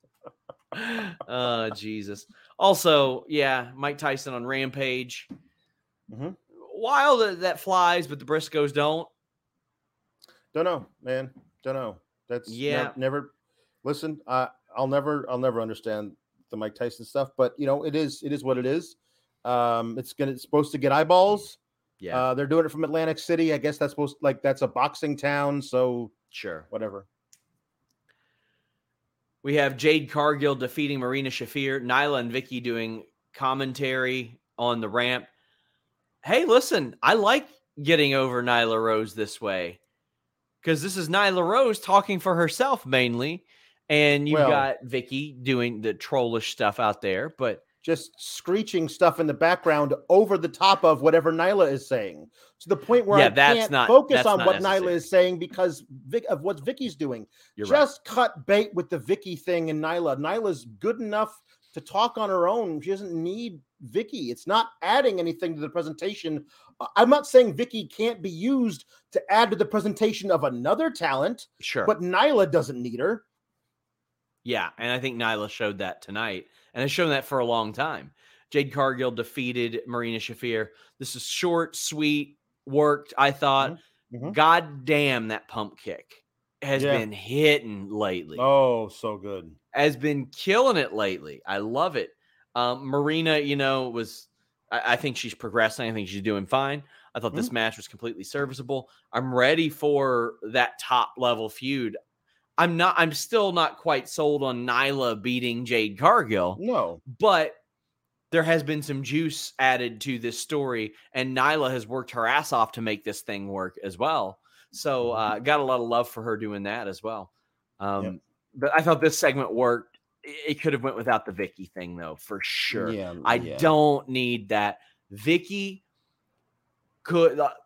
Oh Jesus. Also, yeah, Mike Tyson on Rampage. Mm-hmm. Wild that, that flies, but the Briscoes don't. Don't know, man. Don't know. That's yeah. Never. never listen, uh, I'll never, I'll never understand the Mike Tyson stuff. But you know, it is, it is what it is. Um, it's gonna, it's supposed to get eyeballs. Yeah, uh, they're doing it from Atlantic City. I guess that's supposed, like, that's a boxing town. So sure, whatever. We have Jade Cargill defeating Marina Shafir, Nyla and Vicky doing commentary on the ramp. Hey, listen, I like getting over Nyla Rose this way because this is Nyla Rose talking for herself mainly, and you've well, got Vicky doing the trollish stuff out there, but just screeching stuff in the background over the top of whatever Nyla is saying, to the point where yeah, I that's can't not, focus on what necessary. Nyla is saying because Vic, of what Vicky's doing. You're just right. cut bait with the Vicky thing and Nyla. Nyla's good enough to talk on her own. She doesn't need Vicky. It's not adding anything to the presentation. I'm not saying Vicky can't be used to add to the presentation of another talent, Sure, but Nyla doesn't need her. Yeah, and I think Nyla showed that tonight, and has shown that for a long time. Jade Cargill defeated Marina Shafir. This is short, sweet, worked, I thought. Mm-hmm. God damn, that pump kick has yeah. been hitting lately. Oh, so good. Has been killing it lately. I love it. Um, Marina, you know, was, I, I think she's progressing. I think she's doing fine. I thought mm-hmm. this match was completely serviceable. I'm ready for that top level feud. I'm not, I'm still not quite sold on Nyla beating Jade Cargill. No. But there has been some juice added to this story, and Nyla has worked her ass off to make this thing work as well. So uh, got a lot of love for her doing that as well. Um, yep. But I thought this segment worked. It could have went without the Vicky thing, though, for sure. Yeah, I yeah. don't need that. Vicky could, uh,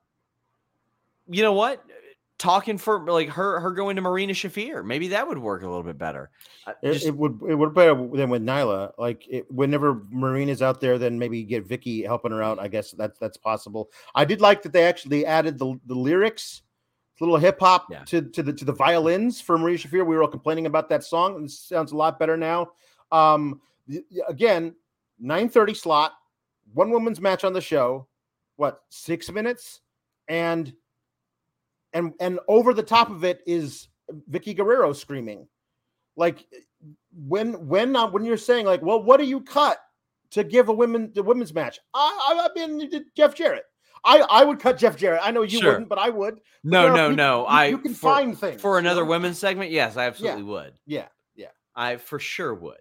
you know what? Talking for like her, her going to Marina Shafir, maybe that would work a little bit better. It, Just, it would, it would be better than with Nyla. Like it, whenever Marina's out there, then maybe get Vicky helping her out. I guess that's that's possible. I did like that they actually added the, the lyrics, a little hip hop yeah. to to the to the violins for Marina Shafir. We were all complaining about that song. It sounds a lot better now. Um, again, nine thirty slot, one woman's match on the show. What, six minutes? And and and over the top of it is Vicky Guerrero screaming. Like when when uh, when you're saying like, well, what do you cut to give a women the women's match? I I, I mean Jeff Jarrett. I, I would cut Jeff Jarrett. I know you sure. wouldn't, but I would. But no, no, people, no. You, I you can for, find things for another you know? women's segment. Yes, I absolutely yeah. would. Yeah, yeah. I for sure would.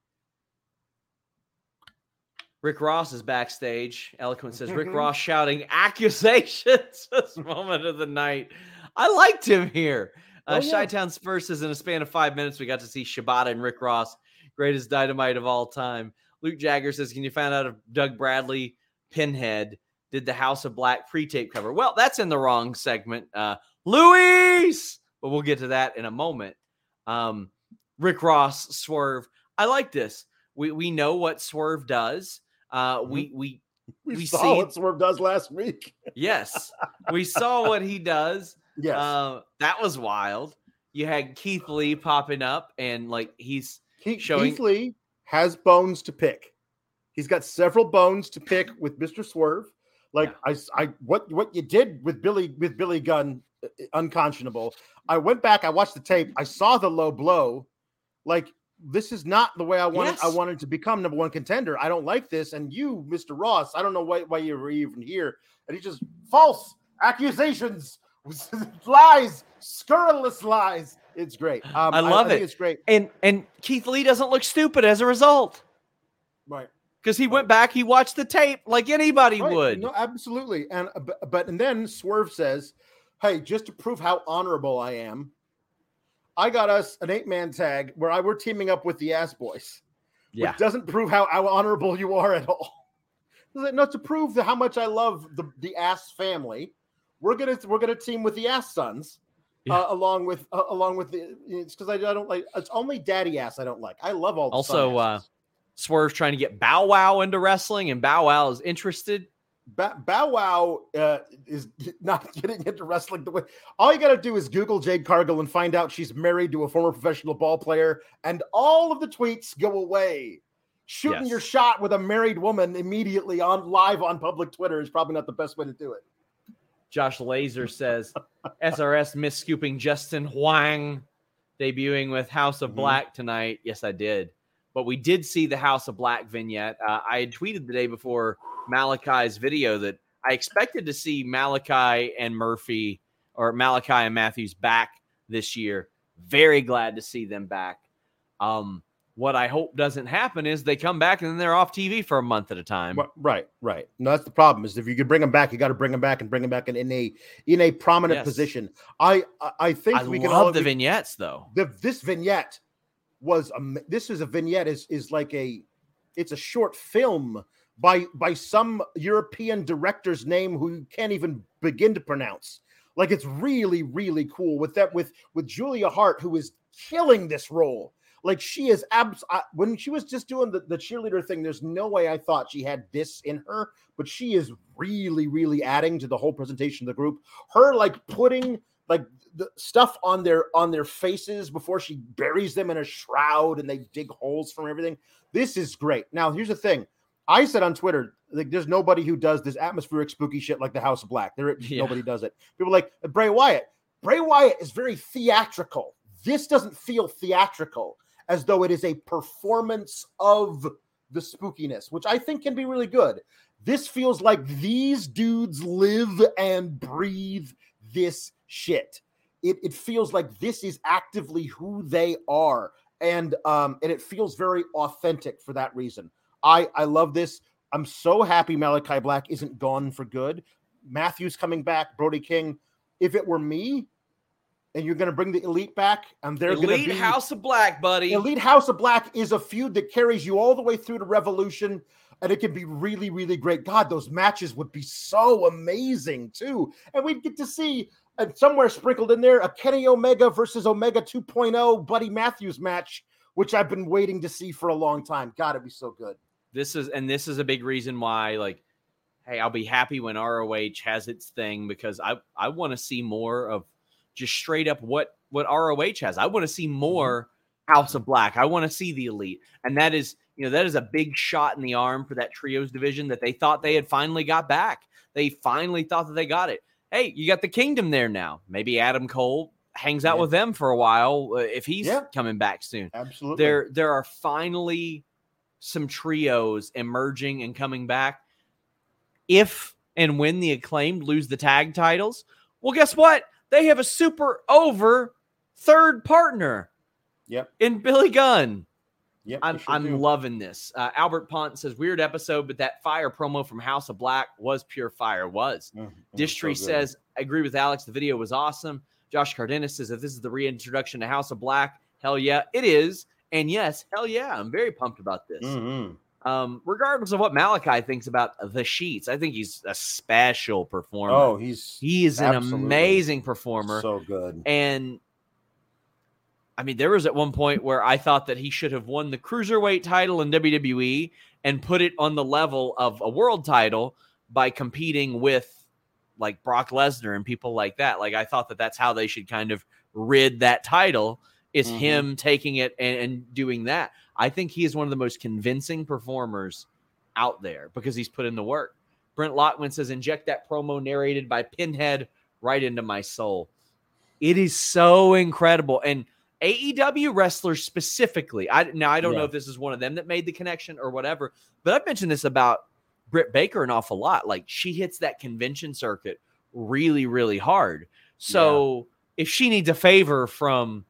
Rick Ross is backstage. Eloquent says Rick Ross shouting accusations this moment of the night. I liked him here. Uh, oh, yeah. Chi-Town Spurs says in a span of five minutes, we got to see Shibata and Rick Ross, greatest Dynamite of all time. Luke Jagger says, can you find out if Doug Bradley, Pinhead, did the House of Black pre-tape cover? Well, that's in the wrong segment. Uh, Luis! But we'll get to that in a moment. Um, Rick Ross, Swerve. I like this. We we know what Swerve does. Uh, we we we, we saw see what Swerve does last week. Yes, we saw what he does. Yes, uh, that was wild. You had Keith Lee popping up, and like he's Keith, showing. Keith Lee has bones to pick. He's got several bones to pick with Mister Swerve. Like yeah. I, I, what what you did with Billy with Billy Gunn, unconscionable. I went back, I watched the tape, I saw the low blow. Like this is not the way I wanted. Yes. I wanted to become number one contender. I don't like this. And you, Mister Ross, I don't know why why you were even here. And he just false accusations, lies, scurrilous lies. It's great. Um, I love I, I it. It's great. And and Keith Lee doesn't look stupid as a result. Right. Because he went back, he watched the tape like anybody right. would. No, absolutely. And but and then Swerve says, "Hey, just to prove how honorable I am, I got us an eight-man tag where I were teaming up with the Ass Boys. Yeah, which doesn't prove how, how honorable you are at all. No, to prove how much I love the, the Ass family, we're gonna we're gonna team with the Ass Sons, yeah. uh, along with uh, along with the. It's because I, I don't like. It's only Daddy Ass I don't like. I love all the also. uh, Swerve's trying to get Bow Wow into wrestling, and Bow Wow is interested. Ba- Bow Wow uh, is not getting into wrestling the way. All you got to do is Google Jade Cargill and find out she's married to a former professional ball player, and all of the tweets go away. Shooting yes. your shot with a married woman immediately on live on public Twitter is probably not the best way to do it. Josh Laser says S R S miss scooping Justin Huang debuting with House of mm-hmm. Black tonight. Yes, I did. But we did see the House of Black vignette. Uh, I had tweeted the day before Malachi's video that I expected to see Malachi and Murphy or Malachi and Matthews back this year. Very glad to see them back. Um, what I hope doesn't happen is they come back and then they're off T V for a month at a time. Right, right. No, that's the problem. Is if you could bring them back, you got to bring them back and bring them back in, in a in a prominent yes. position. I I think I we love can all the vignettes though. The, this vignette. was a, this is a vignette is is like a it's a short film by by some European director's name who you can't even begin to pronounce. Like it's really really cool with that with with Julia Hart, who is killing this role. Like she is abs I, when she was just doing the, the cheerleader thing, there's no way I thought she had this in her, but she is really really adding to the whole presentation of the group. Her like putting like the stuff on their on their faces before she buries them in a shroud and they dig holes from everything. This is great. Now, here's the thing. I said on Twitter, like, there's nobody who does this atmospheric spooky shit like the House of Black. There, yeah. Nobody does it. People are like Bray Wyatt. Bray Wyatt is very theatrical. This doesn't feel theatrical, as though it is a performance of the spookiness, which I think can be really good. This feels like these dudes live and breathe this shit. It, it feels like this is actively who they are. And um, and it feels very authentic for that reason. I, I love this. I'm so happy Malachi Black isn't gone for good. Matthews coming back, Brody King. If it were me, and you're going to bring the Elite back, and they're going to be... Elite House of Black, buddy. Elite House of Black is a feud that carries you all the way through to Revolution, and it can be really, really great. God, those matches would be so amazing, too. And we'd get to see... And somewhere sprinkled in there, a Kenny Omega versus Omega two point oh Buddy Matthews match, which I've been waiting to see for a long time. God, it'd be so good. This is, and this is a big reason why, like, hey, I'll be happy when R O H has its thing, because I, I want to see more of just straight up what, what R O H has. I want to see more House of Black. I want to see the Elite. And that is, you know, that is a big shot in the arm for that trios division that they thought they had finally got back. They finally thought that they got it. hey, you got the Kingdom there now. Maybe Adam Cole hangs out Yeah. with them for a while uh, if he's Yeah. coming back soon. Absolutely. There, there are finally some trios emerging and coming back. If and when the Acclaimed lose the tag titles, well, guess what? They have a super over third partner. Yep. In Billy Gunn. Yep. I'm sure I'm do. loving this. Uh, Albert Pont says, weird episode, but that fire promo from House of Black was pure fire. Was. Mm, mm, Dishtry so good. says, I agree with Alex. The video was awesome. Josh Cardenas says, if this is the reintroduction to House of Black, hell yeah, it is. And yes, hell yeah, I'm very pumped about this. Mm-hmm. Um, regardless of what Malachi thinks about the Sheets, I think he's a special performer. Oh, he's he is an absolutely amazing performer. so good. And I mean, there was at one point where I thought that he should have won the cruiserweight title in W W E and put it on the level of a world title by competing with like Brock Lesnar and people like that. Like, I thought that that's how they should kind of rid that title, is Mhm. him taking it and, and doing that. I think he is one of the most convincing performers out there because he's put in the work. Brent Lockman says, inject that promo narrated by Pinhead right into my soul. It is so incredible. And A E W wrestlers specifically, I now I don't Yeah. know if this is one of them that made the connection or whatever, but I've mentioned this about Britt Baker an awful lot. Like, she hits that convention circuit really, really hard. So if she needs a favor from,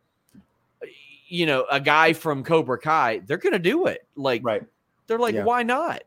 you know, a guy from Cobra Kai, they're going to do it. Like, Right. they're like, Yeah. why not?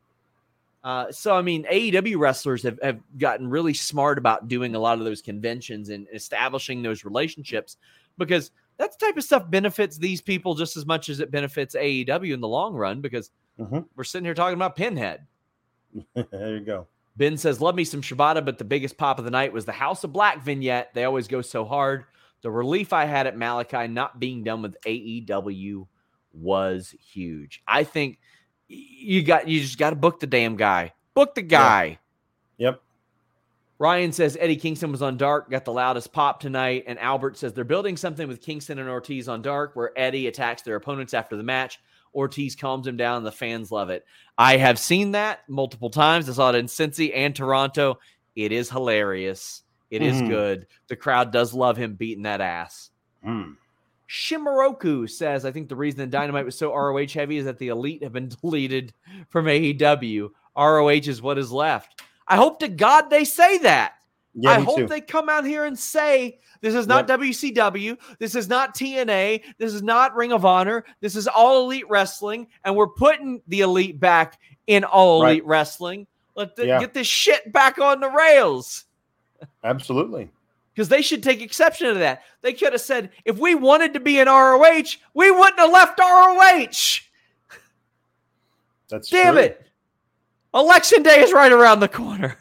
Uh, so, I mean, A E W wrestlers have, have gotten really smart about doing a lot of those conventions and establishing those relationships, because that type of stuff benefits these people just as much as it benefits A E W in the long run, because Mhm. we're sitting here talking about Pinhead. There you go. Ben says, love me some Shibata, but the biggest pop of the night was the House of Black vignette. They always go so hard. The relief I had at Malachi not being done with A E W was huge. I think you got you just got to book the damn guy. Book the guy. Yep. Ryan says Eddie Kingston was on Dark, got the loudest pop tonight. And Albert says they're building something with Kingston and Ortiz on Dark where Eddie attacks their opponents after the match. Ortiz calms him down. And the fans love it. I have seen that multiple times. I saw it in Cincy and Toronto. It is hilarious. It is Mhm. good. The crowd does love him beating that ass. Mm. Shimoroku says, I think the reason that Dynamite was so R O H heavy is that the Elite have been deleted from A E W. R O H is what is left. I hope to God they say that. Yeah, I me hope too. they come out here and say, this is not Yep. W C W. This is not T N A. This is not Ring of Honor. This is All Elite Wrestling. And we're putting the Elite back in All Right. Elite Wrestling. Let the, Yeah. get this shit back on the rails. Absolutely. Because they should take exception to that. They could have said, if we wanted to be in R O H, we wouldn't have left R O H. That's Damn true. it. Election day is right around the corner.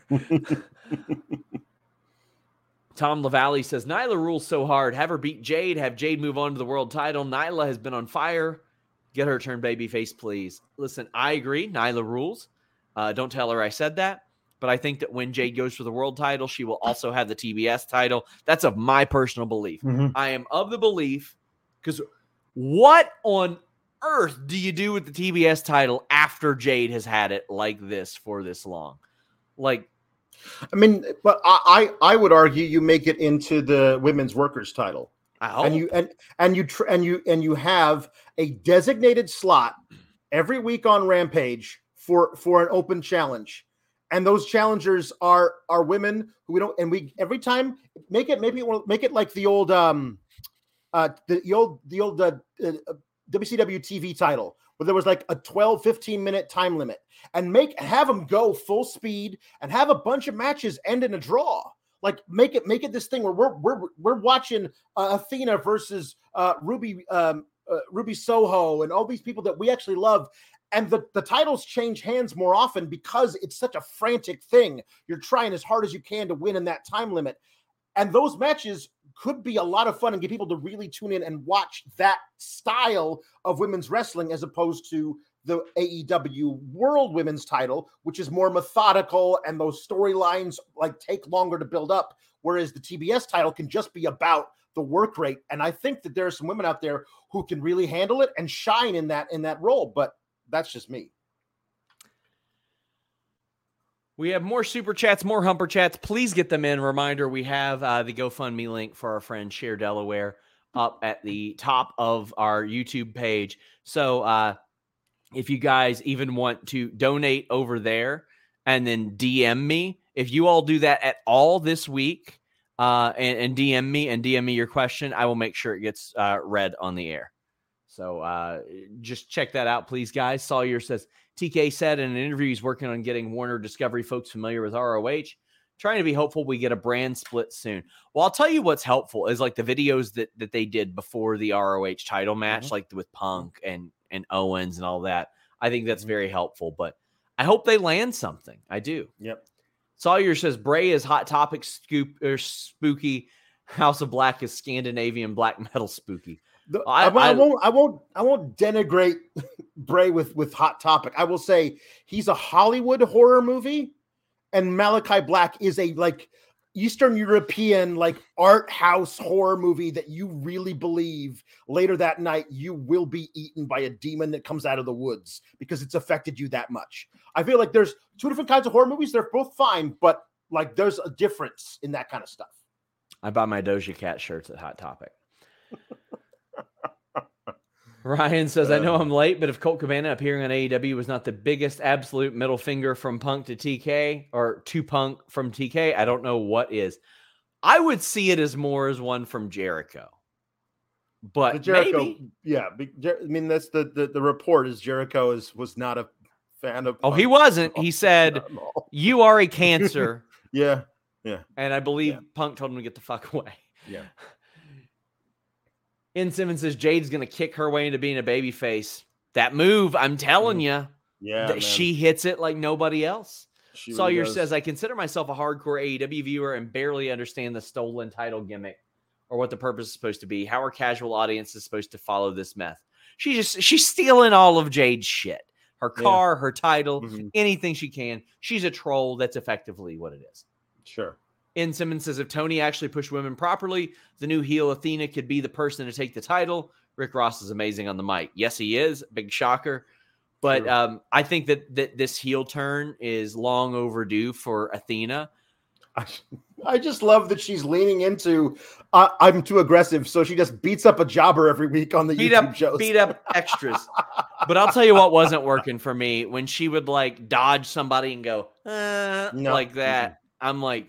Tom LaValle says, Nyla rules so hard. Have her beat Jade. Have Jade move on to the world title. Nyla has been on fire. Get her turn babyface, please. Listen, I agree. Nyla rules. Uh, don't tell her I said that. But I think that when Jade goes for the world title, she will also have the T B S title. That's of my personal belief. Mhm. I am of the belief, because what on earth do you do with the T B S title after Jade has had it like this for this long? Like, I mean, but I, I I would argue you make it into the women's workers title, I hope. and you and and you tr- and you and you have a designated slot every week on Rampage for for an open challenge, and those challengers are are women who we don't, and we every time make it maybe we'll make it like the old um uh the, the old the old uh, uh, W C W T V title where there was like a twelve, fifteen minute time limit, and make have them go full speed and have a bunch of matches end in a draw. Like make it make it this thing where we're we're we're watching uh, Athena versus uh, Ruby um, uh, Ruby Soho and all these people that we actually love, and the the titles change hands more often because it's such a frantic thing. You're trying as hard as you can to win in that time limit, and those matches could be a lot of fun and get people to really tune in and watch that style of women's wrestling as opposed to the A E W World Women's title, which is more methodical and those storylines like take longer to build up. Whereas the T B S title can just be about the work rate. And I think that there are some women out there who can really handle it and shine in that, in that role. But that's just me. We have more super chats, more humper chats. Please get them in. Reminder, we have uh, the GoFundMe link for our friend Share Delaware up at the top of our YouTube page. So uh, if you guys even want to donate over there and then D M me, if you all do that at all this week uh, and, and D M me and D M me your question, I will make sure it gets uh, read on the air. So uh, just check that out, please, guys. Sawyer says, T K said in an interview he's working on getting Warner Discovery folks familiar with R O H, trying to be hopeful we get a brand split soon. Well, I'll tell you what's helpful is like the videos that, that they did before the R O H title match, mm-hmm. like with Punk and, and Owens and all that. I think that's very helpful, but I hope they land something. I do. Yep. Sawyer says Bray is Hot Topic scoop or spooky. House of Black is Scandinavian black metal spooky. The, I, I, I won't. I won't. I won't denigrate Bray with with Hot Topic. I will say he's a Hollywood horror movie, and Malachi Black is a like Eastern European like art house horror movie that you really believe later that night you will be eaten by a demon that comes out of the woods because it's affected you that much. I feel like there's two different kinds of horror movies. They're both fine, but like there's a difference in that kind of stuff. I buy my Doja Cat shirts at Hot Topic. Ryan says, I know I'm late, but if Colt Cabana appearing on A E W was not the biggest absolute middle finger from Punk to T K or to Punk from T K, I don't know what is. I would see it as more as one from Jericho. But the Jericho, maybe. Yeah. I mean, that's the, the, the report is Jericho is, was not a fan of Oh, Punk. he wasn't. He said, you are a cancer. Yeah. Yeah. And I believe yeah. Punk told him to get the fuck away. Yeah. N. Simmons says Jade's going to kick her way into being a babyface. That move, I'm telling you, yeah, that she hits it like nobody else. She Sawyer really says, I consider myself a hardcore A E W viewer and barely understand the stolen title gimmick or what the purpose is supposed to be. How are casual audiences supposed to follow this meth? She just she's stealing all of Jade's shit. Her car, yeah. her title, mm-hmm. anything she can. She's a troll. That's effectively what it is. Sure. N. Simmons says, if Tony actually pushed women properly, the new heel Athena could be the person to take the title. Rick Ross is amazing on the mic. Yes, he is. Big shocker. But sure. um, I think that, that this heel turn is long overdue for Athena. I, I just love that she's leaning into, uh, I'm too aggressive, so she just beats up a jobber every week on the beat YouTube up, shows. Beat up extras. But I'll tell you what wasn't working for me. When she would, like, dodge somebody and go, uh, no. like that, mm-hmm. I'm like,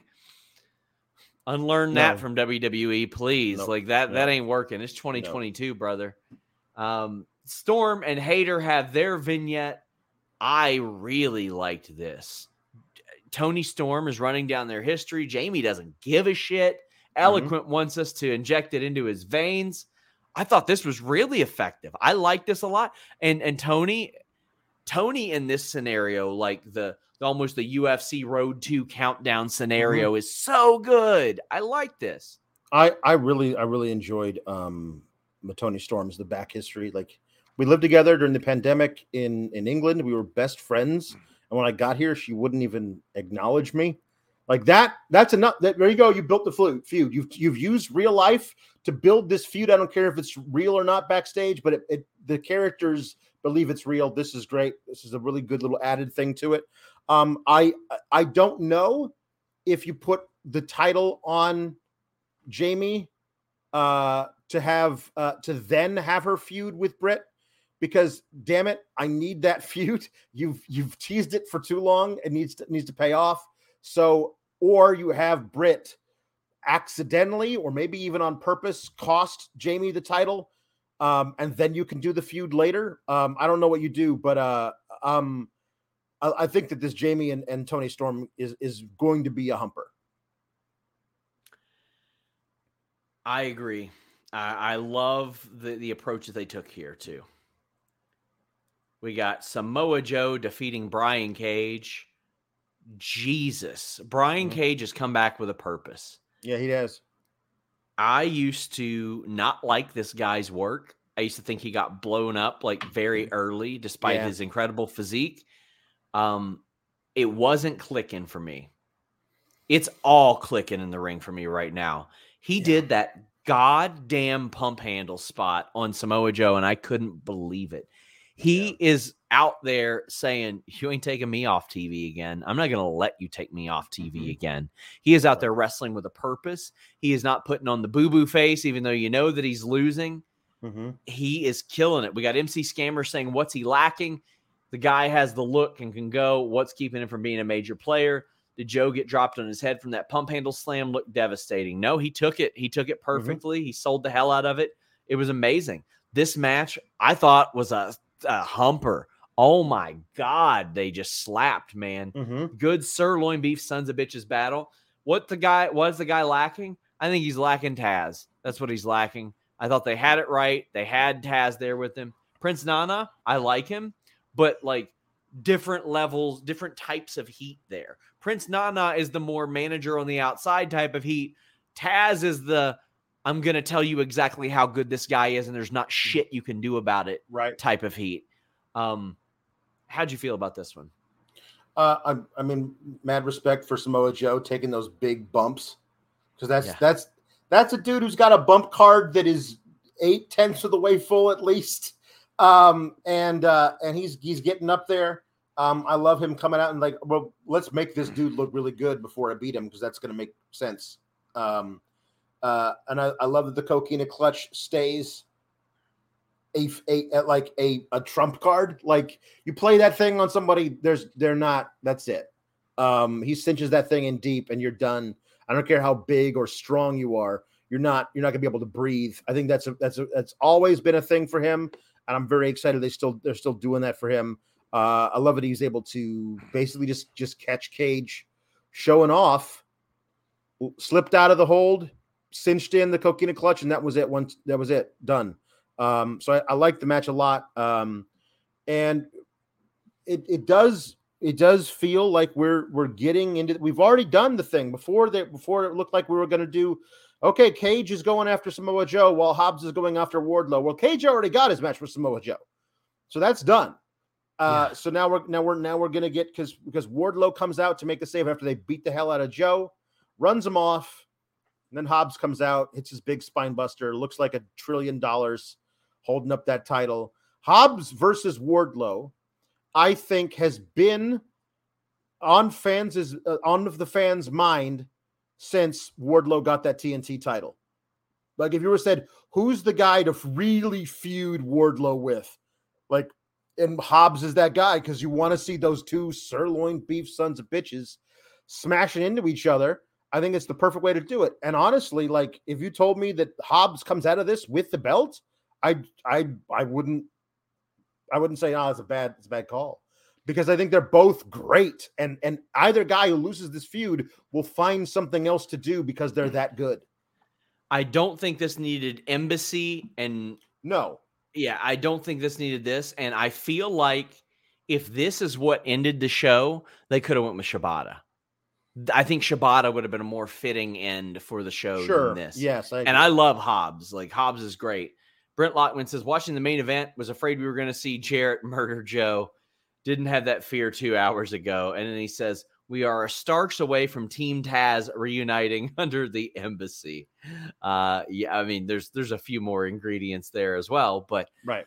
unlearn that no. from W W E, please. Nope. Like that, nope. that ain't working. It's twenty twenty-two, nope. brother. Um, Storm and Hater have their vignette. I really liked this. Tony Storm is running down their history. Jamie doesn't give a shit. Eloquent mm-hmm. wants us to inject it into his veins. I thought this was really effective. I like this a lot. And and Tony, Tony in this scenario, like the almost the U F C Road to countdown scenario mm-hmm. is so good. I like this. I, I really, I really enjoyed um, Tony Storm's the back history. Like we lived together during the pandemic in, in England. We were best friends. And when I got here, she wouldn't even acknowledge me like that. That's enough. That, there you go. You built the feud. You've, you've used real life to build this feud. I don't care if it's real or not backstage, but it, it, the characters believe it's real. This is great. This is a really good little added thing to it. Um, I I don't know if you put the title on Jamie uh, to have uh, to then have her feud with Britt, because damn it, I need that feud. You've you've teased it for too long. It needs to, needs to pay off. So, or you have Britt accidentally or maybe even on purpose cost Jamie the title, um, and then you can do the feud later. Um, I don't know what you do, but uh, um. I think that this Jamie and, and Tony Storm is, is going to be a humper. I agree. I, I love the, the approach that they took here too. We got Samoa Joe defeating Brian Cage. Jesus. Brian mm-hmm. Cage has come back with a purpose. Yeah, he has. I used to not like this guy's work. I used to think he got blown up like very early, despite yeah. his incredible physique. Um, it wasn't clicking for me. It's all clicking in the ring for me right now. He yeah. did that goddamn pump handle spot on Samoa Joe, and I couldn't believe it. He yeah. is out there saying, you ain't taking me off T V again. I'm not going to let you take me off T V mm-hmm. again. He is out there wrestling with a purpose. He is not putting on the boo-boo face, even though you know that he's losing. Mm-hmm. He is killing it. We got M C Scammer saying, what's he lacking? The guy has the look and can go. What's keeping him from being a major player? Did Joe get dropped on his head from that pump handle slam? Looked devastating. No, he took it. He took it perfectly. Mm-hmm. He sold the hell out of it. It was amazing. This match, I thought, was a, a humper. Oh, my God. They just slapped, man. Mm-hmm. Good sirloin beef sons of bitches battle. What the guy was the guy lacking? I think he's lacking Taz. That's what he's lacking. I thought they had it right. They had Taz there with him. Prince Nana, I like him, but like different levels, different types of heat there. Prince Nana is the more manager on the outside type of heat. Taz is the, I'm going to tell you exactly how good this guy is, and there's not shit you can do about it right. type of heat. Um, how'd you feel about this one? Uh, I, I mean, mad respect for Samoa Joe taking those big bumps, because that's yeah. that's that's a dude who's got a bump card that is eight tenths of the way full at least, um, and uh, and he's he's getting up there. Um, I love him coming out and like, well, let's make this dude look really good before I beat him, because that's going to make sense. Um, uh, and I, I love that the Coquina Clutch stays a, a, a like a, a trump card. Like you play that thing on somebody, there's they're not. That's it. Um, he cinches that thing in deep, and you're done. I don't care how big or strong you are. You're not. You're not gonna be able to breathe. I think that's a, that's a, that's always been a thing for him, and I'm very excited they still they're still doing that for him. Uh, I love that he's able to basically just just catch Cage, showing off, slipped out of the hold, cinched in the Coquina Clutch, and that was it. Once that was it, done. Um, so I, I like the match a lot, um, and it it does it does feel like we're we're getting into. We've already done the thing before that. Before it looked like we were going to do. Okay, Cage is going after Samoa Joe while Hobbs is going after Wardlow. Well, Cage already got his match with Samoa Joe, so that's done. Uh, yeah. So now we're now we're now we're gonna get because because Wardlow comes out to make the save after they beat the hell out of Joe, runs him off, and then Hobbs comes out, hits his big spine buster, looks like a trillion dollars, holding up that title. Hobbs versus Wardlow, I think, has been on fans' uh, on the fans' mind since Wardlow got that T N T title. Like if you were said, who's the guy to really feud Wardlow with, like. And Hobbs is that guy because you want to see those two sirloin beef sons of bitches smashing into each other. I think it's the perfect way to do it. And honestly, like if you told me that Hobbs comes out of this with the belt, I I I wouldn't I wouldn't say oh it's a bad it's a bad call, because I think they're both great. And and either guy who loses this feud will find something else to do because they're that good. I don't think this needed Embassy and no. Yeah, I don't think this needed this, and I feel like if this is what ended the show, they could have went with Shibata. I think Shibata would have been a more fitting end for the show sure. than this. Yes, I and I love Hobbs. Like Hobbs is great. Brent Lockman says, watching the main event, was afraid we were going to see Jarrett murder Joe. Didn't have that fear two hours ago. And then he says, we are Starks away from Team Taz reuniting under the Embassy. Uh, yeah, I mean, there's there's a few more ingredients there as well, but right.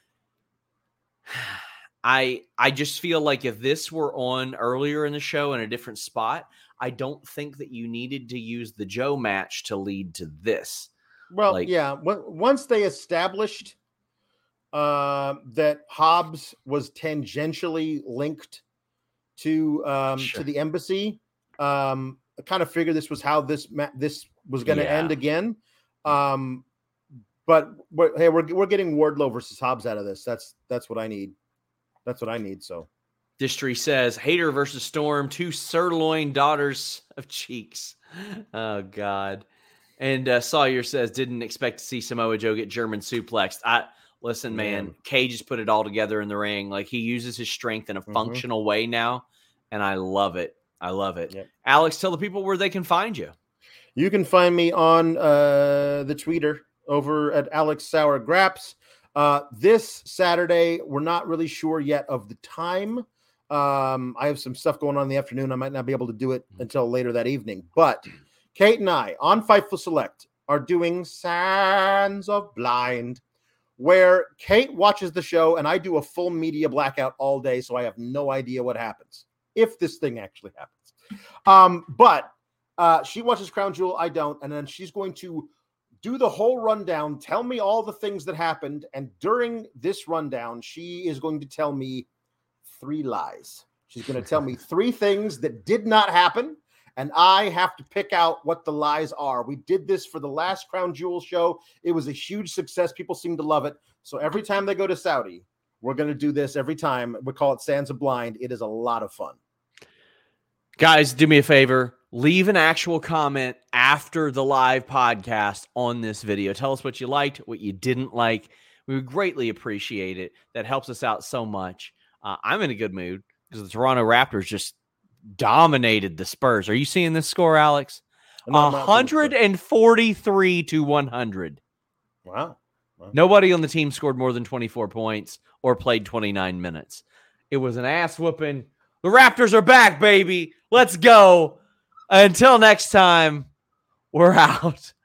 I I just feel like if this were on earlier in the show in a different spot, I don't think that you needed to use the Joe match to lead to this. Well, like, yeah, once they established uh, that Hobbs was tangentially linked to um sure. to the Embassy, um I kind of figured this was how this ma- this was going to yeah. end again, um but we're, hey we're we're getting Wardlow versus Hobbs out of this. That's that's what I need. That's what I need. So Distry says Hater versus Storm, two sirloin daughters of cheeks. Oh God. And uh, Sawyer says didn't expect to see Samoa Joe get German suplexed. I Listen, man, Cage has put it all together in the ring. Like he uses his strength in a mm-hmm. functional way now, and I love it. I love it. Yep. Alex, tell the people where they can find you. You can find me on uh, the Twitter over at Alex Sour Graps. Uh, this Saturday, we're not really sure yet of the time. Um, I have some stuff going on in the afternoon. I might not be able to do it until later that evening. But Kate and I on Fightful Select are doing Sands of Blind, where Kate watches the show and I do a full media blackout all day, so I have no idea what happens, if this thing actually happens. Um, but uh, she watches Crown Jewel, I don't, and then she's going to do the whole rundown, tell me all the things that happened, and during this rundown, she is going to tell me three lies. She's going to tell me three things that did not happen, and I have to pick out what the lies are. We did this for the last Crown Jewel show. It was a huge success. People seem to love it. So every time they go to Saudi, we're going to do this every time. We call it Sansa Blind. It is a lot of fun. Guys, do me a favor. Leave an actual comment after the live podcast on this video. Tell us what you liked, what you didn't like. We would greatly appreciate it. That helps us out so much. Uh, I'm in a good mood because the Toronto Raptors just dominated the Spurs. Are you seeing this score, Alex? one forty-three to one hundred. Wow. wow. Nobody on the team scored more than twenty-four points or played twenty-nine minutes. It was an ass whooping. The Raptors are back, baby. Let's go. Until next time, we're out.